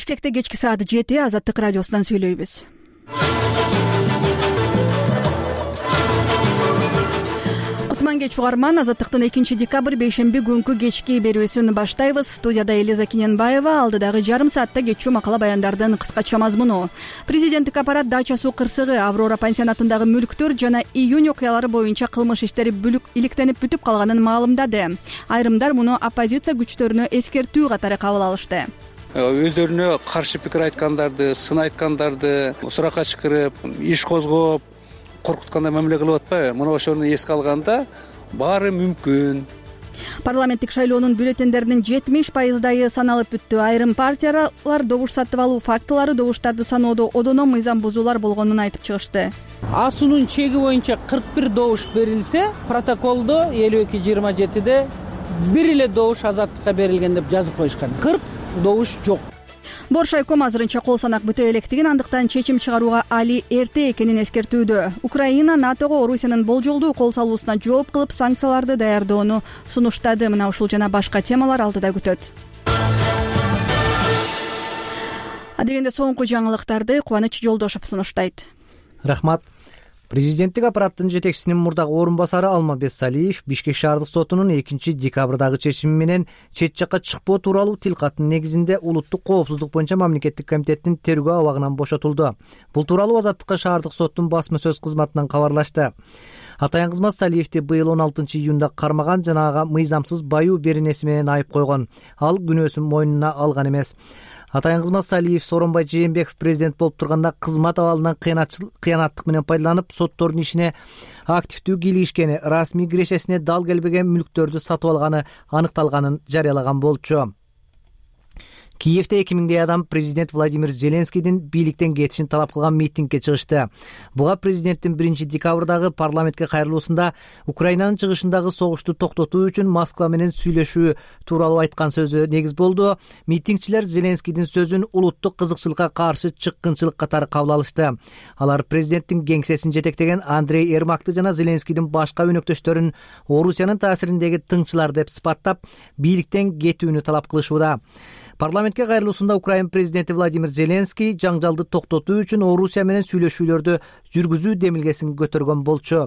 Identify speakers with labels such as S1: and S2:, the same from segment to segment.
S1: Бишкекте кечки саат 7 Азаттык радиосунан сүйлөйбүз. Кутман кеч угарман, Азаттыктын 2-декабрь бейшемби күнкү кечки берүүсүн баштайбыз. Студияда Элиза Киненбаева, алдыдагы жарым саатта кечүү макала баяндардын кыскача мазмуну. Президенттик аппарат Дача суу кырсыгы, Аврора пансионатындагы мүлктөр жана июнь окуялары боюнча кылмыш иштери иликтенип бүтүп калганын маалымдады. Айрымдар муну оппозиция күчтөрүнө эскертүү катары кабыл алышты.
S2: Өздөрүнө каршы пикир айткандарды, сын айткандарды суракка чакырып, иш козгоп, коркуткандай мамиле кылып атпайбы? Мына ошону эске алганда баары мүмкүн.
S1: Парламенттик шайлоонун бюллетендеринин 70%-дайы саналып бүттү. Айрым партиялар добуш сатып алуу фактылары добуштарды саноодо одоно мыйзам бузуулар болгонун айтып чыгышты.
S3: Асуунун чеги боюнча 41 добуш берилсе, протоколдо 52-27-де бир эле добуш азаттыкка берилген деп жазып коюшкан. 40 добуш жок.
S1: Боршайком азырынча кол санак бүтө электигин, андыктан чечим чыгарууга али эрте экенин эскертүүдө. Украина НАТОго Орусиянын болжолдуу кол салуусуна жооп кылып санкцияларды даярдоону сунуштады. Мына ушул жана башка темалар алдыда күтөт. Адегенде соңку жаңылыктарды Кубаныч Жолдошов сунуштайт.
S4: Рахмат. Президенттик аппараттын жетекчисинин мурдагы орун басары Алмазбек Салиев Бишкек шаардык сотунун 2-декабрдагы чечими менен чет жакка чыкпоо тууралуу тилкаттын негизинде улуттук коопсуздук боюнча мамлекеттик комитеттин тергөө абагынан бошотулду. Бул тууралуу Азаттыкка шаардык соттун басма сөз кызматынан кабарлашты. Атайын кызмат Салиевди быйыл 16-июнда кармаган жана мыйзамсыз баюу беренеси менен айып койгон. Ал күнөөсүн мойнуна алган эмес. Атайын кызмат Салиев Сооронбай Жээнбеков президент болуп турганда кызмат абалынан кыянаттык менен пайдаланып, соттордун ишине активдүү кийлигишкени, расмий кирешесине дал келбеген мүлктөрдү сатып алганы аныкталганын жарыялаган болчу. Киевде 2000 адам президент Владимир Зеленскийдин бийликтен кетишин талап кылган митингге чыгышты. Буга президенттин 1-декабрдагы парламентке кайрылуусунда Украинанын чыгышындагы согушту токтотуу үчүн Москва менен сүйлөшүү тууралуу айткан сөзү негиз болду. Митингчилер Зеленскийдин сөзүн улуттук кызыкчылыкка каршы чыккынчылык катары кабыл алышты. Алар президенттин кеңсесин жетектеген Андрей Ермакты жана Зеленскийдин башка өнөктөштөрүн Орусиянын таасириндеги тыңчылар деп сыпаттап, бийликтен кетүүнү талап кылышууда. Парламентке кайрылуусунда Украина президенти Владимир Зеленский жаңжалды токтотуу үчүн Орусия менен сүйлөшүүлөрдү жүргүзүү демилгесин көтөргөн болчу.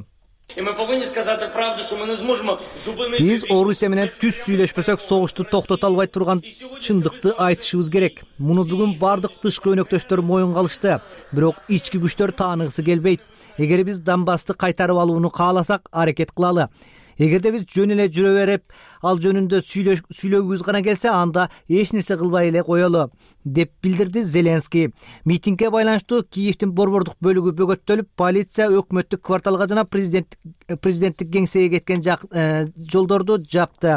S4: Биз Орусия менен түз сүйлөшпөсөк согушту токтото албай турган чындыкты айтышыбыз керек. Муну бүгүн бардык тышкы өнөктөштөр моюнга алышты. Бирок ички күчтөр тааныгысы келбейт. Эгер биз Донбассты кайтарып алууну кааласак, аракет кылалы. Эгерде биз жөн эле жүрө берип, ал жөнүндө сүйлөгүбүз гана келсе, анда эч нерсе кылбай эле коелу, деп билдирди Зеленский. Митингге байланыштуу Киевдин борбордук бөлүгү бөгөттөлүп, полиция өкмөттүк кварталга жана президенттик кеңсеге кеткен жолдорду жапты.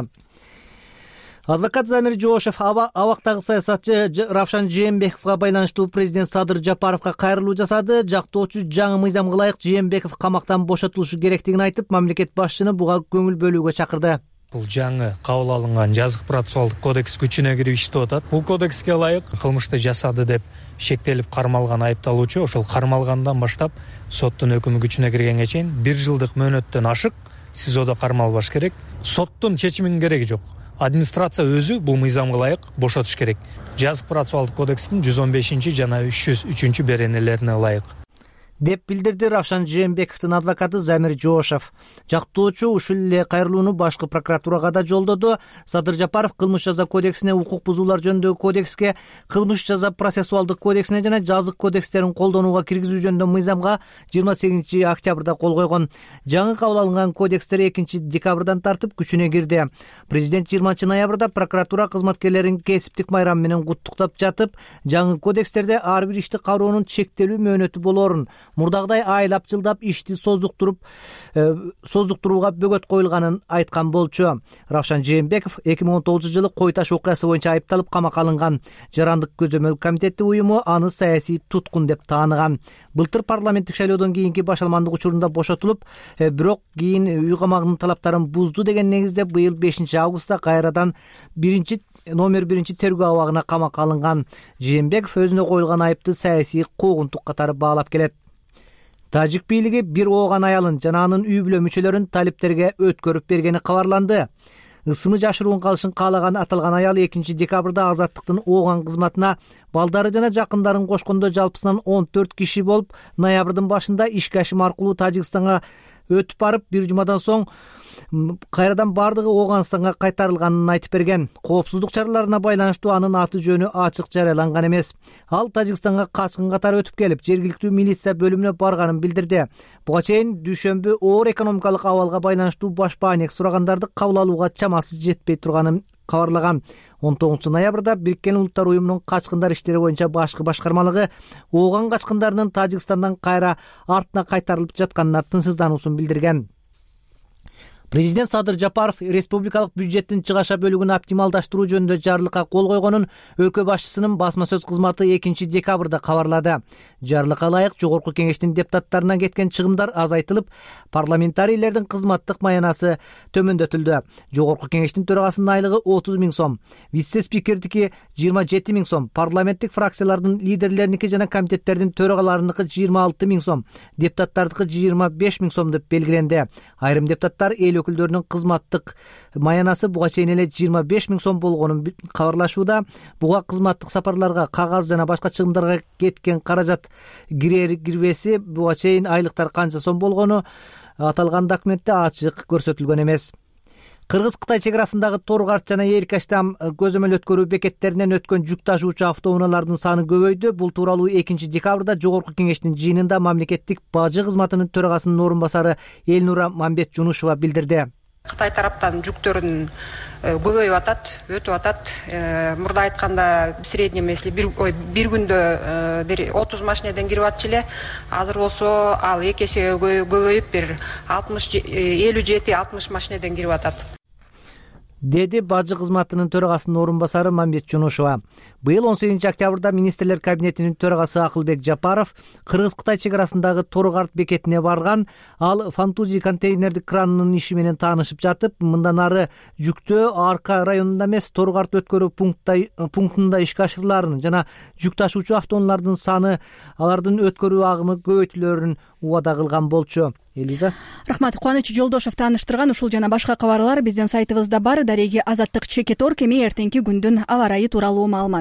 S4: Адвокат Замир Жоошев абактагы саясатчы Равшан Жээнбековго байланыштуу президент Садыр Жапаровго кайрылуу жасады. Жактоочу жаңы мыйзамга ылайык Жээнбеков камактан бошотулушу керектигин айтып, мамлекет башчыны буга көңүл бөлүүгө чакырды.
S5: Бул жаңы кабыл алынган жазык процессуалдык кодекс күчүнө кирип иштеп атат. Бул кодекске ылайык кылмышты жасады деп шектелип кармалган айыпталуучу ошол кармалгандан баштап соттун өкүмү күчүнө киргенге чейин 1 жылдык мөөнөттөн ашык СИЗОдо кармалбаш керек. Соттун чечиминин кереги жок. Администрация өзү бул мыйзамга ылайык бошотуш керек. Жазык процессуалдык кодекстин 115 жана 303 беренелерине ылайык, деп билдирди Равшан Жээнбековдун адвокаты Замир Жоошев. Жактоочу ушул эле кайрылууну башкы прокуратурага да жолдоду. Садыр Жапаров кылмыш жаза кодексине, укук бузуулар жөнүндөгү кодекске, кылмыш жаза процессуалдык кодексине жана жазык кодекстерин колдонууга киргизүү жөнүндө мыйзамга 28 октябрда кол койгон. Жаңы кабыл алынган кодекстер 2-декабрдан тартып күчүнө кирди. Президент 20 ноябрда прокуратура кызматкерлерин кесиптик майрам менен куттуктап жатып, жаңы кодекстерде ар бир ишти кароонун чектелүү мөөнөтү болорун, мурдагыдай айлап жылдап ишти создуктурууга бөгөт коюлганын айткан болчу. Равшан Жээнбеков 2019 жылы Кой Таш окуясы боюнча айыпталып камакка алынган. Жарандык көзөмөл комитети уюму аны саясий туткун деп тааныган. Былтыр парламенттик шайлоодон кийинки башалмандык учурунда бошотулуп, бирок кийин үй камагынын талаптарын бузду деген негизде быйыл 5 августта кайрадан номер 1 тергөө абагына камакка алынган. Жээнбеков өзүнө коюлган айыпты саясий куугунтук катары баалап келет. Тажик бийлиги бир ооган аялын жана анын үй бүлө мүчөлөрүн талиптерге өткөрүп бергени кабарланды.
S4: ысымы жашыруун калышын каалаган аталган аял 2-декабрда Азаттыктын ооган кызматына балдары жана жакындарын кошкондо жалпысынан 14 киши болуп, ноябрдын башында ишке ашым аркылуу Тажикстанга өтүп барып, бир жумадан соң кайрадан бардыгы Ооганстанга кайтарылганын айтып берген. Коопсуздук чараларына байланыштуу анын аты жөнү ачык жарыяланган эмес. Ал Тажикстанга качкын катары өтүп келип, жергиликтүү милиция бөлүмүнө барганын билдирди. Буга чейин дүйшөмбү оор экономикалык абалга байланыштуу баш бааник сурагандарды кабыл алууга чамасы жетпей турганын кабарлаган. 19-ноябрда Бириккен Улуттар уюмунун качкындар иштери боюнча башкы башкармалыгы Ооган качкындарынын Тажикстандан кайра артына кайтарылып жатканына тынчсыздануусун билдирген. Президент Садыр Жапаров республикалык бюджеттин чыгаша бөлүгүн оптималдаштыруу жөнүндө жарлыкка кол койгонун өлкө башчысынын басма сөз кызматы 2-декабрда кабарлады. Жарлыкка ылайык Жогорку Кеңештин депутаттарынан кеткен чыгымдар азайтылып, парламентарийлердин кызматтык маянасы төмөндөтүлдү. Жогорку Кеңештин төрагасынын айлыгы 30 000 сом, вице-спикердики 27 000 сом, парламенттик фракциялардын лидерлериники жана комитеттердин төрагаларыныкы 26 000 сом, депутаттардыкы 25 000 сом деп белгиленди. Айрым депутаттар эл өкүлдөрүнүн кызматтык маянасы буга чейин эле 25 000 сом болгонун кабарлашууда. Буга кызматтык сапарларга, кагаз жана башка чыгымдарга кеткен каражат кирбеси буга чейин айлыктар канча сом болгону аталган документте ачык көрсөтүлгөн эмес. Кыргыз-Кытай чек арасындагы Торгарт жана Эркаштам көзөмөл өткөрүү бекеттеринен өткөн жүк ташуучу автоунаалардын саны көбөйдү. Бул тууралуу 2-декабрда Жогорку Кеңештин жыйынында мамлекеттик бажы кызматынын төрагасынын орун басары Элнура Мамбет Жунушева билдирди.
S6: Кытай тараптан жүктөрүн көбөйүп атат, өтүп атат. Мурда айтканда среднем если бир күндө 30 машинеден кирип атчу эле. Азыр болсо ал 2 эсеге көбөйүп бир 57-60 машинеден кирип атат.
S4: Деди бажы кызматынын төрагасынын орун басары Мамбет Жунушева. Быйыл 18-октябрда министрлер кабинетинин төрагасы Акылбек Жапаров Кыргыз-Кытай чек арасындагы Торгарт бекетине барган. Ал Фантузи контейнердик кранынын иши менен таанышып жатып, мындан ары жүктөө Арка районунда эмес, Торгарт өткөрүү пунктунда ишке ашырыларын жана жүк ташуучу автоунаалардын саны, алардын өткөрүү агымы көбөйтүлөрүн убада кылган болчу. Элиза.
S1: Рахмат. Кубаныч Жолдошев тааныштырган ушул жана башка кабарлар биздин сайтыбызда бар. Дареги Азаттык Чекет.орг эми эртеңки күндүн аба ырайы тууралуу маалымат.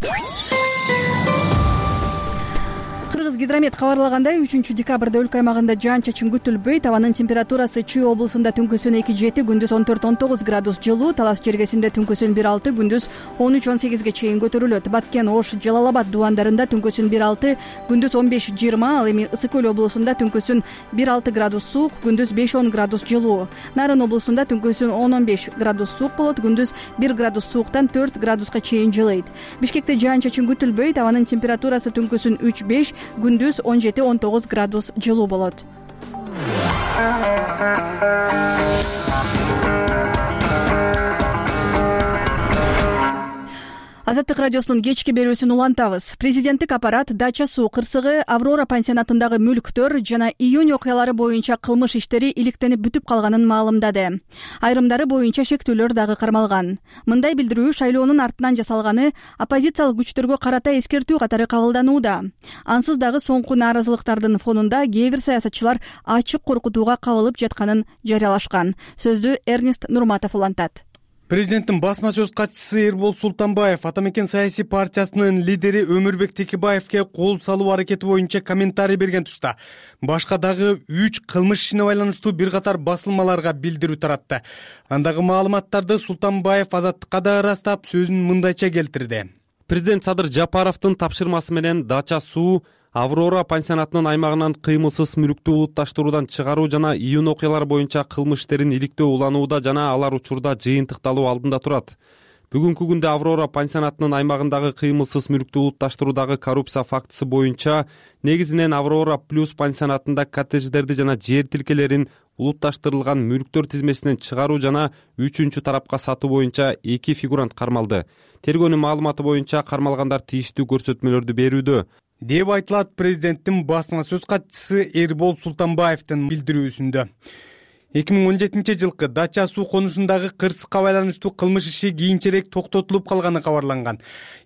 S1: Кыргызгидромет кабарлагандай 3-декабрда өлкө аймагында жаан-чачын күтүлбөйт. Абанын температурасы Чүй облусунда түнкүсүн 2-7, күндүз 14-19 градус жылуу, Талас жергесинде түнкүсүн 1-6, күндүз 13-18 чейин көтөрүлөт. Баткен, Ош, Жалал-Абад дубандарында түнкүсүн 1-6, күндүз 15-20, ал эми Ысык Көл облусунда түнкүсүн 1-6 градус суук, күндүз 5-10 градус жылуу. Нарын облусунда түнкүсүн 10-15 градус суук болот, күндүз 1 градус сууктан 4 градуска чейин жылыйт. Бишкекте жаан-чачын күтүлбөйт. Абанын температурасы түнкүсүн 3-5, күндүз 17-19 градус жылуу болот. Азаттык радиосунун кечки берүүсүн улантабыз. Президенттик аппарат Дача суу кырсыгы, Аврора пансионатындагы мүлктөр жана июнь окуялары боюнча кылмыш иштери иликтенип бүтүп калганын маалымдады. Айрымдары боюнча шектүүлөр дагы кармалган. Мындай билдирүү шайлоонун артынан жасалганы оппозициялык күчтөргө карата эскертүү катары кабылданууда. Ансыз дагы соңку нааразылыктардын фонунда кээ бир саясатчылар ачык коркутууга кабылып жатканын жарыялашкан. Сөздү Эрнест Нурматов улантат.
S7: Президенттин басма сөз катчысы Эрбол Султанбаев Ата Мекен саясий партиясынын лидери Өмүрбек Текебаевке кол салуу аракети боюнча комментарий берген тушта башка дагы 3 кылмыш ишине байланыштуу бир катар басылмаларга билдирүү таратты. Андагы маалыматтарды Султанбаев Азаттыкка да ырастап сөзүн мындайча келтирди.
S8: Президент Садыр Жапаровдун тапшырмасы менен Дача суу Аврора пансионатынын аймагынан кыймылсыз мүлктү улутташтыруудан чыгаруу жана июнь окуялары боюнча кылмыш иштерин иликтөө уланууда жана алар учурда жыйынтыкталуу алдында турат. Бүгүнкү күндө Аврора пансионатынын аймагындагы кыймылсыз мүлктү улутташтыруудагы коррупция фактысы боюнча негизинен Аврора плюс пансионатында коттедждерди жана жер тилкелерин улутташтырылган мүлктөр тизмесинен чыгаруу жана 3-чү тарапка сатуу боюнча 2 фигурант кармалды. Тергөөнүн маалыматы боюнча кармалгандар тийиштүү көрсөтмөлөрдү берүүдө
S7: деп айтылат президенттин басма сөз катчысы Эрбол Султанбаевдин билдирүүсүндө. 2017-жылкы Дача суу конушундагы кырсыкка байланыштуу кылмыш иши кийинчерээк токтотулуп калганы кабарланган.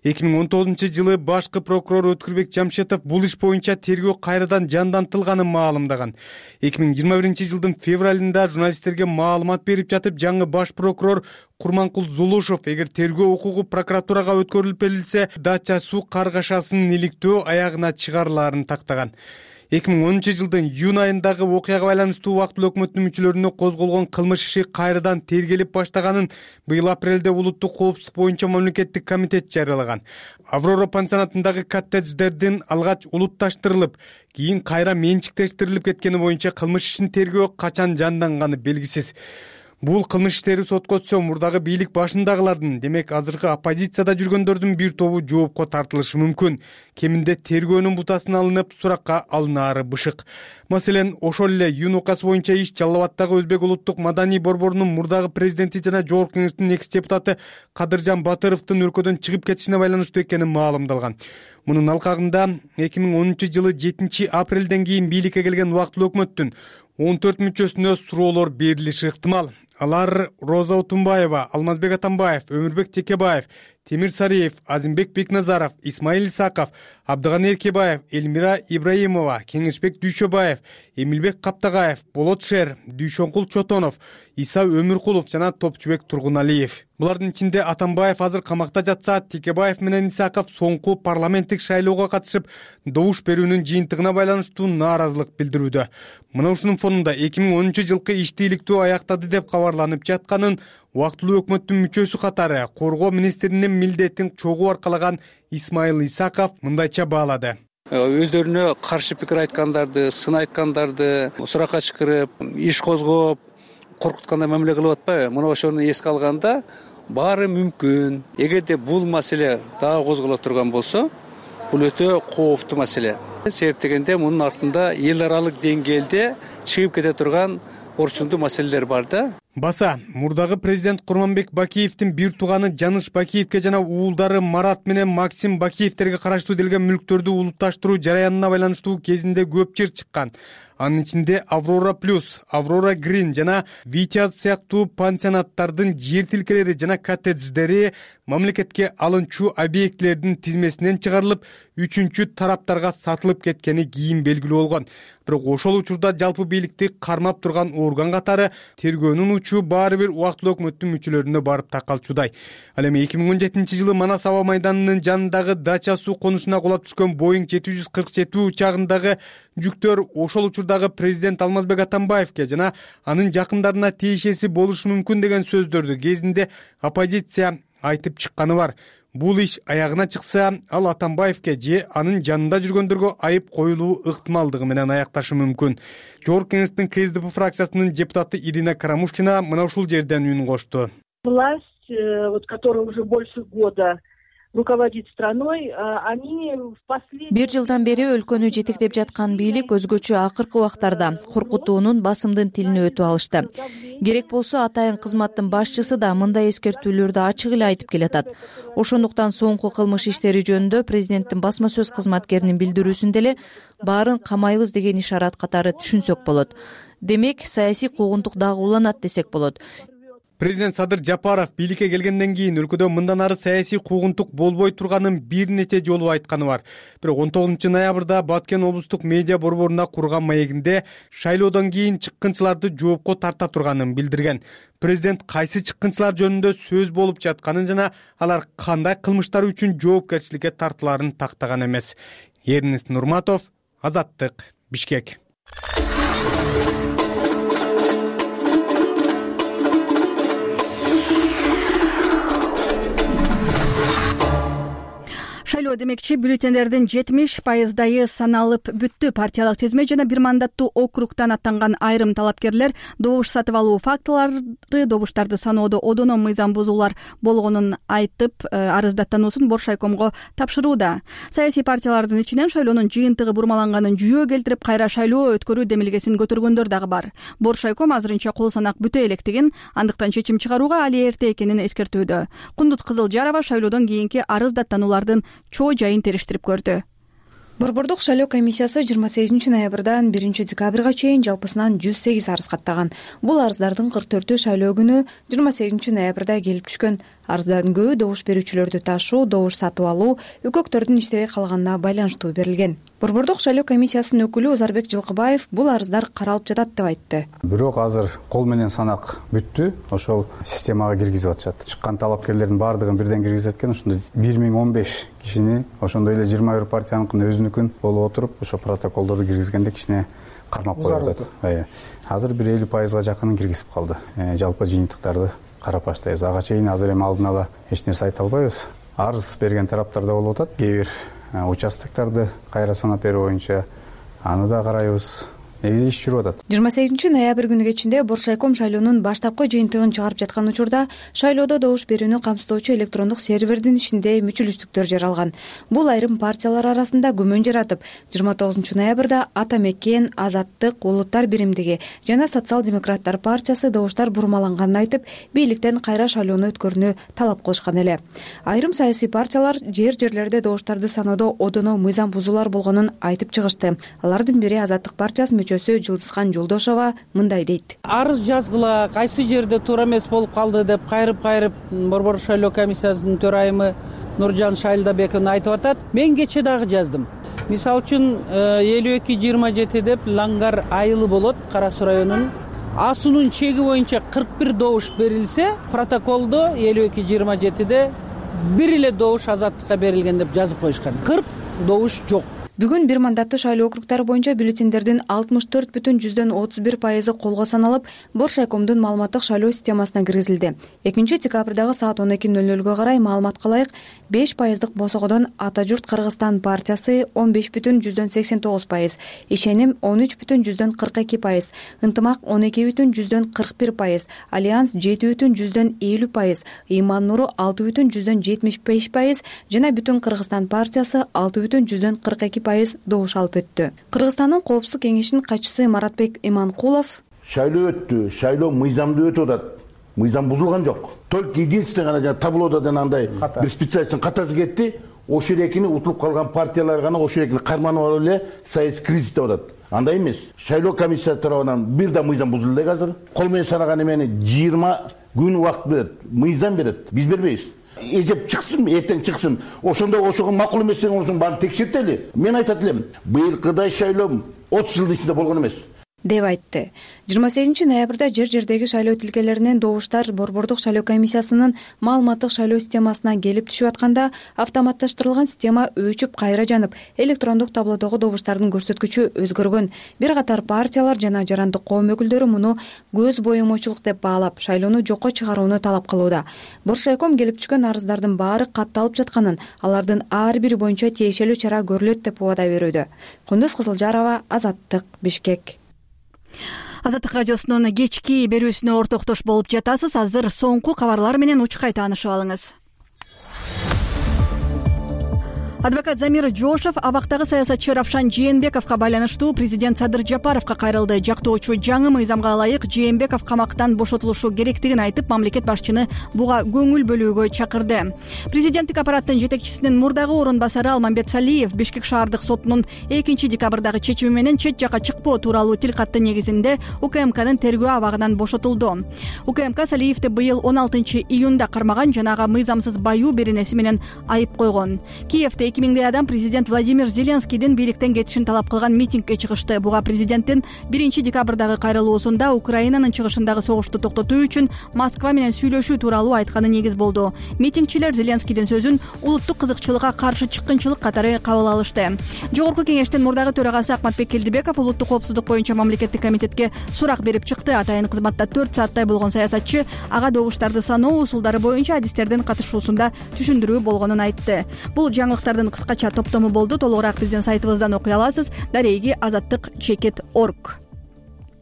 S7: 2019-жылы башкы прокурор Өткүрбек Жамшетов бул иш боюнча тергөө кайрадан жандантылганын маалымдаган. 2021-жылдын февралында журналисттерге маалымат берип жатып, жаңы баш прокурор Курманкул Зулушов эгер тергөө укугу прокуратурага өткөрүлүп берилсе, Дача суу каргашасынын иликтөө аягына чыгарылаарын тактаган. 2010-жылдын июнь айындагы окуяга байланыштуу убактылуу өкмөттүн мүчөлөрүнө козголгон кылмыш иши кайрадан тергелип баштаганын быйыл апрелде улуттук коопсуздук боюнча мамлекеттик комитет жарыялаган. Аврора пансионатындагы коттедждердин алгач улутташтырылып, кийин кайра менчиктештирилип кеткени боюнча кылмыш ишин тергөө качан жанданганы белгисиз. Бул кылмыш иштери сотко өтсө, мурдагы бийлик башындагылардын, демек азыркы оппозицияда жүргөндөрдүн бир тобу жоопко тартылышы мүмкүн. Кеминде тергөөнүн бутасын алынып, суракка алынаары бышык. Маселен, ошол эле июнь окуясы боюнча иш Жалал Абаддагы Өзбек улуттук маданий борборунун мурдагы президенти жана Жогорку Кеңештин экс депутаты Кадыржан Батыровдун өлкөдөн чыгып кетишине байланыштуу экени маалымдалган. Мунун алкагында 2010-жылы 7 апрелден кийин бийликке келген убактылуу өкмөттүн 14 мүчөсүнө суроолор берилиши ыктымал. Алар Роза Утунбаева, Алмазбек Атамбаев, Өмүрбек Текебаев, Темир Сариев, Азимбек Бекназаров, Исмаил Исаков, Абдыганы Эркебаев, Эльмира Ибраимова, Кеңешбек Дүйшөбаев, Эмилбек Каптагаев, Болот Шер, Дүйшөнкул Чотонов, Иса Өмүркулов жана Топчубек Тургуналиев. Булардын ичинде Атамбаев азыр камакта жатса, Текебаев менен Исаков соңку парламенттик шайлоого катышып, добуш берүүнүн жыйынтыгына байланыштуу нааразылык билдирүүдө. Мына ушунун фонунда 2010-жылкы ишти иликтөө аяктады деп кабарланып жатканын убактылуу өкмөттүн мүчөсү катары коргоо министринин милдетин чогуу аркалаган Исмаил Исаков мындайча баалады.
S2: Өздөрүнө каршы пикир айткандарды, сын айткандарды суракка чакырып, иш козгоп, коркуткандай мамиле кылып атпайбы? Мына ошону эске алганда баары мүмкүн. Эгерде бул маселе дагы козголо турган болсо, бул өтө кооптуу маселе. Себеп дегенде мунун артында эл аралык деңгээлде чыгып кете турган орчундуу маселелер бар да.
S7: Баса, мурдагы президент Курманбек Бакиевдин бир тууганы Жаныш Бакиевке жана уулдары Марат менен Максим Бакиевтерге караштуу делген мүлктөрдү улутташтыруу жараянына байланыштуу кезинде көп чыр чыккан. Анын ичинде Аврора Плюс, Аврора Грин жана Витяз сыяктуу пансионаттардын жер тилкелери жана коттедждери мамлекетке алынчу объектилердин тизмесинен чыгарылып, үчүнчү тараптарга сатылып кеткени кийин белгилүү болгон. Бирок ошол учурда жалпы бийликти кармап турган орган катары тергөөнүн учу баары бир убактылуу өкмөттүн мүчөлөрүнө барып такалчудай. Ал эми 2017-жылы Манас аба майданынын жанындагы Дача суу конушуна кулап түшкөн Boeing 747 учагындагы жүктөр ошол учурдагы президент Алмазбек Атамбаевке жана анын жакындарына тиешеси болушу мүмкүн деген сөздөрдү кезинде оппозиция айтып чыкканы бар. Бул иш аягына чыкса, ал Атамбаевке же анын жанында жүргөндөргө айып коюлуу ыктымалдыгы менен аякташы мүмкүн. Жогорку Кеңештин КСДП фракциясынын депутаты Ирина Карамушкина мына ушул жерден үн кошту.
S9: Власть, которая уже больше года руководит страной, они в последние...
S10: Бир жылдан бери өлкөнү жетектеп жаткан бийлик өзгөчө акыркы убактарда коркутуунун, басымдын тилине өтүп алышты. Керек болсо атайын кызматтын башчысы да мындай эскертүүлөрдү ачык эле айтып келатат. Ошондуктан соңку кылмыш иштери жөнүндө президенттин басма сөз кызматкеринин билдирүүсүндө эле баарын камайбыз деген ишарат катары түшүнсөк болот. Демек, саясий куугунтук дагы уланат десек болот.
S7: Президент Садыр Жапаров бийликке келгенден кийин өлкөдө мындан ары саясий куугунтук болбой турганын бир нече жолу айтканы бар. Бирок 19-ноябрда Баткен облустук медиа борборуна курган маегинде шайлоодон кийин чыккынчыларды жоопко тарта турганын билдирген. Президент кайсы чыккынчылар жөнүндө сөз болуп жатканын жана алар кандай кылмыштар үчүн жоопкерчиликке тартылаарын тактаган эмес. Эрнест Нурматов, Азаттык, Бишкек.
S1: Шайлоо демекчи бюллетендердин 70% саналып бүттү. Партиялык тизме жана бир мандаттуу округтан аттанган айрым талапкерлер добуш сатып алуу фактылары, добуштарды саноодо одоно мыйзам бузуулар болгонун айтып, арыздаттануусун Боршайкомго тапшырууда. Саясий партиялардын ичинен шайлоонун жыйынтыгы бурмаланганын жүйө келтирип, кайра шайлоо өткөрүү демилгесин көтөргөндөр дагы бар. Боршайком азырынча кол санак бүтө электигин, андыктан чечим чыгарууга али эрте экенин эскертүүдө. Кундуз Кызылжарова шайлоодон кийинки арыздаттануулардын чоо жайын териштирип көрдү.
S11: Борбордук шайлоо комиссиясы 28 ноябрдан 1 декабрга чейин жалпысынан 108 арыз каттаган. Бул арыздардын 44-ü шайлоо күнү 28 ноябрда келип түшкөн. Арыздардын көбү добуш берүүчүлөрдү ташуу, добуш сатып алуу, үкөктөрдүн иштебей калганына байланыштуу берилген. Борбордук шайлоо комиссиясынын өкүлү Озарбек Жылкыбаев бул арыздар каралып жатат деп айтты.
S12: Бирок азыр кол менен санак бүттү, ошол системага киргизип атышат. Чыккан талапкерлердин баардыгын бирден киргизет экен, ошондо 1015 кишини, ошондой эле 21 партияныкын өзүнүкүн болуп отуруп, ошо протоколдорду киргизгенде кичине кармап коюп атат. Азыр 50%га жакынын киргизип калды. Жалпы жыйынтыктарды карап баштайбыз. Ага чейин азыр эми алдын ала эч нерсе айта албайбыз. Арыз берген тараптар да болуп атат. Кээ бир участокторду кайра санап берүү боюнча аны да карайбыз. Негизи иш жүрүп атат. 28
S11: ноябрь күнү кечинде Боршайком шайлоонун баштапкы жыйынтыгын чыгарып жаткан учурда шайлоодо добуш берүүнү камсыздоочу электрондук сервердин ичинде мүчүлүштүктөр жаралган. Бул айрым партиялар арасында күмөн жаратып, 29 ноябрда Ата Мекен, Азаттык, Улуттар биримдиги жана Социал-демократтар партиясы добуштар бурмаланганын айтып, бийликтен кайра шайлоону өткөрүүнү талап кылышкан эле. Айрым саясий партиялар жерлерде добуштарды саноодо одоно мыйзам бузуулар болгонун айтып чыгышты. Алардын бири Азаттык партиясынын Жылдызхан Жолдошова мындай дейт.
S3: Арыз жазгыла, кайсы жерде туура эмес болуп калды деп кайрып Борбор шайлоо комиссиясынын төрайымы Нуржан Шайлдабеков айтып атат. Мен кече дагы жаздым. Мисалы үчүн 52-27 деп Лангар айылы болот, Кара Суу районунун. Асуунун чеги боюнча 41 добуш берилсе, протоколдо 52-27де бир эле добуш Азаттыкка берилген деп жазып коюшкан. 40 добуш жок.
S11: Бүгүн бир мандаттуу шайлоо округдары боюнча бюллетендердин 64,31% колго саналып, Боршайкомдун маалыматтык шайлоо системасына киргизилди. 2 декабрдагы саат 12:00 карай маалыматка ылайык 5% босогодон Ата журт Кыргызстан партиясы 15,89%, Ишеним 13,42%, Ынтымак 12,41%, Альянс 7,50%, Ыйман Нуру 6,75% жана Бүтүн Кыргызстан партиясы 6,42% добуш алып өттү. Кыргызстандын Коопсуздук кеңешинин катчысы Маратбек Иманкулов:
S13: шайлоо өттү, шайлоо мыйзамдуу өтүп атат. Мыйзам бузулган жок. Только единственный гана жана таблодан андай бир специалисттин катасы кетти. Ошо эрекини утулуп калган партиялар гана ошо эрекини карманып алып эле саясий кризис деп атат. Андай эмес. Шайлоо комиссиясы тарабынан бир да мыйзам бузулду эле азыр. Кол менен санаган эмени 20 күн убакыт берет, мыйзам берет. Биз бербейбиз. Эжеп чыксын, эртең чыксын. Ошондо ошого макул эмес деген болсо баарын текшертели. Мен айтат элем, быйылкыдай шайлоо 30 жылдын ичинде болгон эмес
S11: деп айтты. 28 ноябрда жердеги шайлоо тилкелеринен добуштар Борбордук шайлоо комиссиясынын маалыматтык шайлоо системасына келип түшүп атканда автоматташтырылган система өчүп кайра жанып, электрондук таблодогу добуштардын көрсөткүчү өзгөргөн. Бир катар партиялар жана жарандык коом өкүлдөрү муну көз боюмочулук деп баалап, шайлоону жокко чыгарууну талап кылууда. Боршайком келип түшкөн арыздардын баары катталып жатканын, алардын ар бири боюнча тиешелүү чара көрүлөт деп убада берүүдө. Кундуз Кызылжарова, Азаттык, Бишкек.
S1: Азаттык радиосунун кечки берүүсүнө ортоктош болуп жатасыз. Азыр соңку кабарлар менен учкай таанышып алыңыз. Адвокат Замир Жошев абактагы саясатчы Равшан Жээнбековго байланыштуу президент Садыр Жапаровго кайрылды. Жактоочу жаңы мыйзамга ылайык Жээнбеков камактан бошотулушу керектигин айтып, мамлекет башчыны буга көңүл бөлүүгө чакырды. Президенттик аппараттын жетекчисинин мурдагы орун басары Алмамбет Салиев Бишкек шаардык сотунун 2 декабрдагы чечими менен чет жакка чыкпоо тууралуу тил катты негизинде УКМКнын тергөө абагынан бошотулду. УКМК Салиевди быйыл 16 июнда кармаган жанагы мыйзамсыз баюу беренеси менен айып койгон. Киевде 2000 адам президент Владимир Зеленскийдин бийликтен кетишин талап кылган митингге чыгышты. Буга президенттин 1 декабрдагы кайрылуусунда Украинанын чыгышындагы согушту токтотуу үчүн Москва менен сүйлөшүү тууралуу айтканы негиз болду. Митингчилер Зеленскийдин сөзүн улуттук кызыкчылыкка каршы чыккынчылык катары кабыл алышты. Жогорку кеңештин мурдагы төрагасы Акматбек Келдибеков улуттук коопсуздук боюнча мамлекеттик комитетке сурак берип чыкты. Атайын кызматта 4 сааттай болгон саясатчы ага добуштарды саноо усулдары боюнча адистердин катышуусунда түшүндүрүү болгонун айтты. Бул жаңылыктардын кыскача топтому болду. Толугураак биздин сайтыбыздан окуй аласыз. Дареги азаттык.org.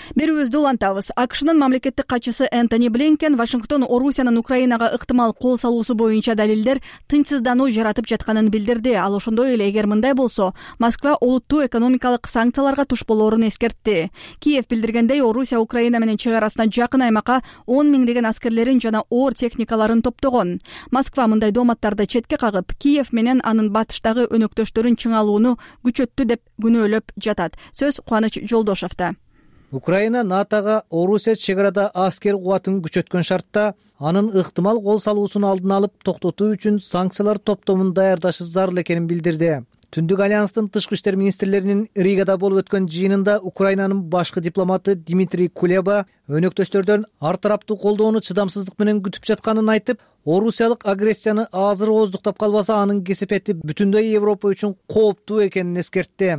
S1: Берүүбүздү улантабыз. АКШнын мамлекеттик катчысы Энтони Блинкен Вашингтон Орусиянын Украинага ыктымал кол салуусу боюнча далилдер тынчсыздануу жаратып жатканын билдирди. Ал ошондой эле эгер мындай болсо, Москва олуттуу экономикалык санкцияларга туш болоорун эскертти. Киев билдиргендей, Орусия Украина менен чек арасына жакын аймакка 10 миңдеген аскерлерин жана оор техникаларын топтогон. Москва мындай дооматтарды четке кагып, Киев менен анын батыштагы өнөктөштөрүн чыңалууну күчөттү деп күнөөлөп жатат. Сөз Кубаныч Жолдошовдо.
S4: Украина НАТОга Орусия чек арада аскер кубатын күчөткөн шартта анын ыктымал кол салуусун алдын алып токтотуу үчүн санкциялар топтомун даярдашы зарыл экенин билдирди. Түндүк альянстын тышкы иштер министрлеринин Ригада болуп өткөн жыйынында Украинанын башкы дипломаты Дмитрий Кулеба өнөктөштөрдөн ар тараптуу колдоону чыдамсыздык менен күтүп жатканын айтып, орусиялык агрессияны азыр ооздуктап калбаса анын кесепети бүтүндөй Европа үчүн кооптуу экенин эскертти.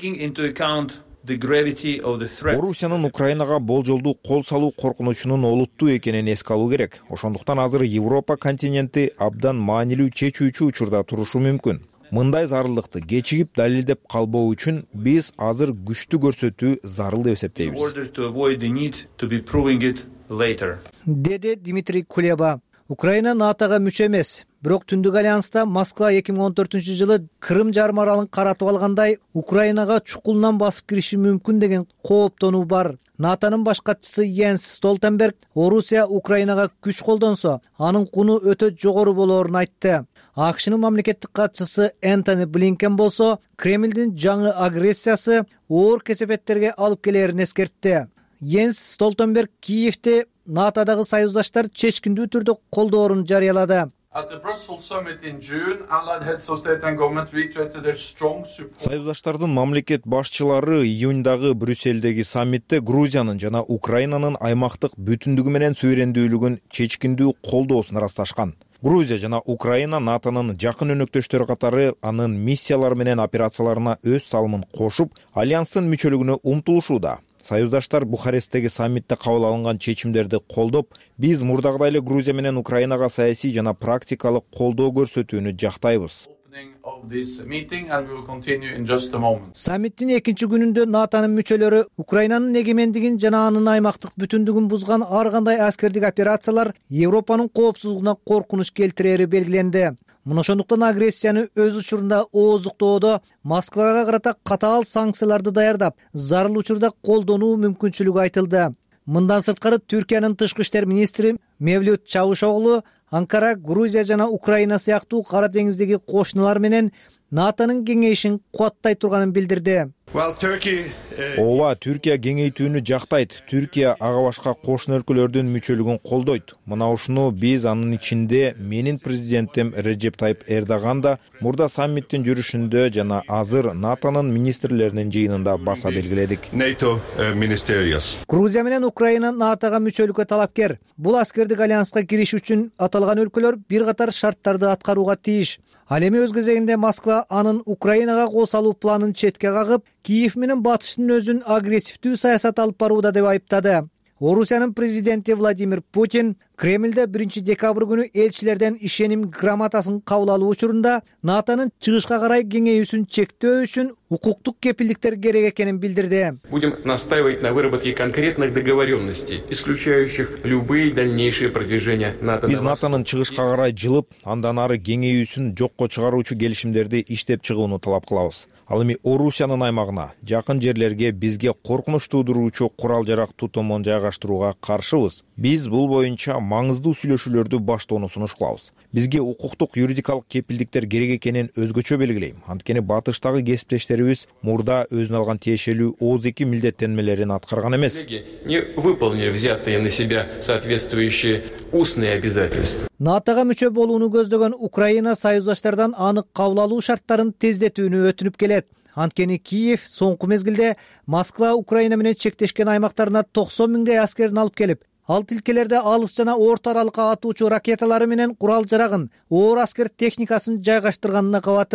S14: Орусиянын Украинага болжолдуу кол салуу коркунучунун олуттуу экенин эске алуу керек. Ошондуктан азыр Европа континенти абдан маанилүү чечүүчү учурда турушу мүмкүн. Мындай зарылдыкты кечигип далилдеп калбоо үчүн биз азыр күчтү көрсөтүү зарыл деп эсептейбиз,
S4: деди Дмитрий Кулеба. Украина НАТОга мүчө эмес, бирок Түндүк альянста Москва 2014-жылы Крым жарым аралын каратып алгандай Украинага чукулунан басып кириши мүмкүн деген кооптонуу бар. НАТОнун баш катчысы Йенс Столтенберг Орусия Украинага күч колдонсо, анын куну өтө жогору болоорун айтты. АКШнын мамлекеттик катчысы Энтони Блинкен болсо, Кремлдин жаңы агрессиясы оор кесепеттерге алып келерин эскертти. Йенс Столтенберг Киевде НАТОдагы союздаштар чечкиндүү түрдө колдоорун жарыялады.
S14: Союздаштардын мамлекет башчылары июндагы Брюссельдеги саммитте Грузиянын жана Украинанын аймактык бүтүндүгү менен суверендүүлүгүн чечкиндүү колдоосун ырасташкан. Грузия жана Украина НАТОнун жакын өнөктөштөрү катары анын миссиялары менен операцияларына өз салымын кошуп, альянстын мүчөлүгүнө умтулушууда. Союздаштар Бухаресттеги саммитте кабыл алынган чечимдерди колдоп, биз мурдагыдай эле Грузия менен Украинага саясий жана практикалык колдоо көрсөтүүнү жактайбыз.
S4: Саммиттин экинчи күнүндө НАТОнун мүчөлөрү Украинанын эгемендигин жана анын аймактык бүтүндүгүн бузган ар кандай аскердик операциялар Европанын коопсуздугуна коркунуч келтирери белгиленди. Мына ошондуктан агрессияны өз учурунда ооздуктоодо Москвага карата катаал санкцияларды даярдап, зарыл учурда колдонуу мүмкүнчүлүгү айтылды. Мындан сырткары Түркиянын тышкы иштер министри Мевлют Чавушоглу Анкара, Грузия жана Украина сыяктуу Кара деңиздеги кошуналар менен НАТОнун кеңейишин кубаттай турганын билдирди.
S14: Ооба, Түркия кеңейтүүнү жактайт. Түркия ага башка кошуна өлкөлөрдүн мүчөлүгүн колдойт. Мына ушуну биз анын ичинде менин президентим Реджеп Тайып Эрдоган да мурда саммиттин жүрүшүндө жана азыр НАТОнун министрлеринин жыйынында баса белгиледик.
S4: Грузия менен Украина НАТОга мүчөлүккө талапкер. Бул аскердик альянска кириш үчүн аталган өлкөлөр бир катар шарттарды аткарууга тийиш. Ал эми өз кезегинде Москва анын Украинага кол салуу планын четке кагып, Киев менен батыштын өзүн агрессивдүү саясат алып барууда деп айыптады. Орусиянын президенти Владимир Путин Кремлде 1 декабрь күнү элчилерден ишеним грамотасын кабыл алуу учурунда НАТОнун чыгышка карай кеңейүүсүн чектөө үчүн укуктук кепилдиктер керек экенин билдирди.
S15: Будем настаивать на выработке конкретных договоренностей, исключающих любые дальнейшие продвижения НАТО.
S14: Биз НАТОнун чыгышка карай жылып, андан ары кеңейүүсүн жокко чыгаруучу келишимдерди иштеп чыгууну талап кылабыз. Ал эми Орусиянын аймагына, жакын жерлерге бизге коркунуч туудуруучу курал-жарак тутумун жайгаштырууга каршыбыз. Биз бул боюнча маңыздуу сүйлөшүүлөрдү баштоону сунуш кылабыз. Бизге укуктук юридикалык кепилдиктер керек экенин өзгөчө белгилейм. Анткени батыштагы кесиптештерибиз мурда өзүнө алган тиешелүү ооз-эки милдеттенмелерин аткарган эмес.
S15: Не выполнили взятые на себя соответствующие устные обязательства.
S4: НАТОга мүчө болууну көздөгөн Украина союздаштардан анык кабыл алуу шарттарын тездетүүнү өтүнүп келет. Анткени Киев соңку мезгилде Москва Украина менен чектешкен аймактарына 90 миңдей аскерин алып келип, ал тилкелерде алыс жана орто аралыкка атуучу ракеталары менен курал-жарагын, оор аскер техникасын жайгаштырганына кабатыр.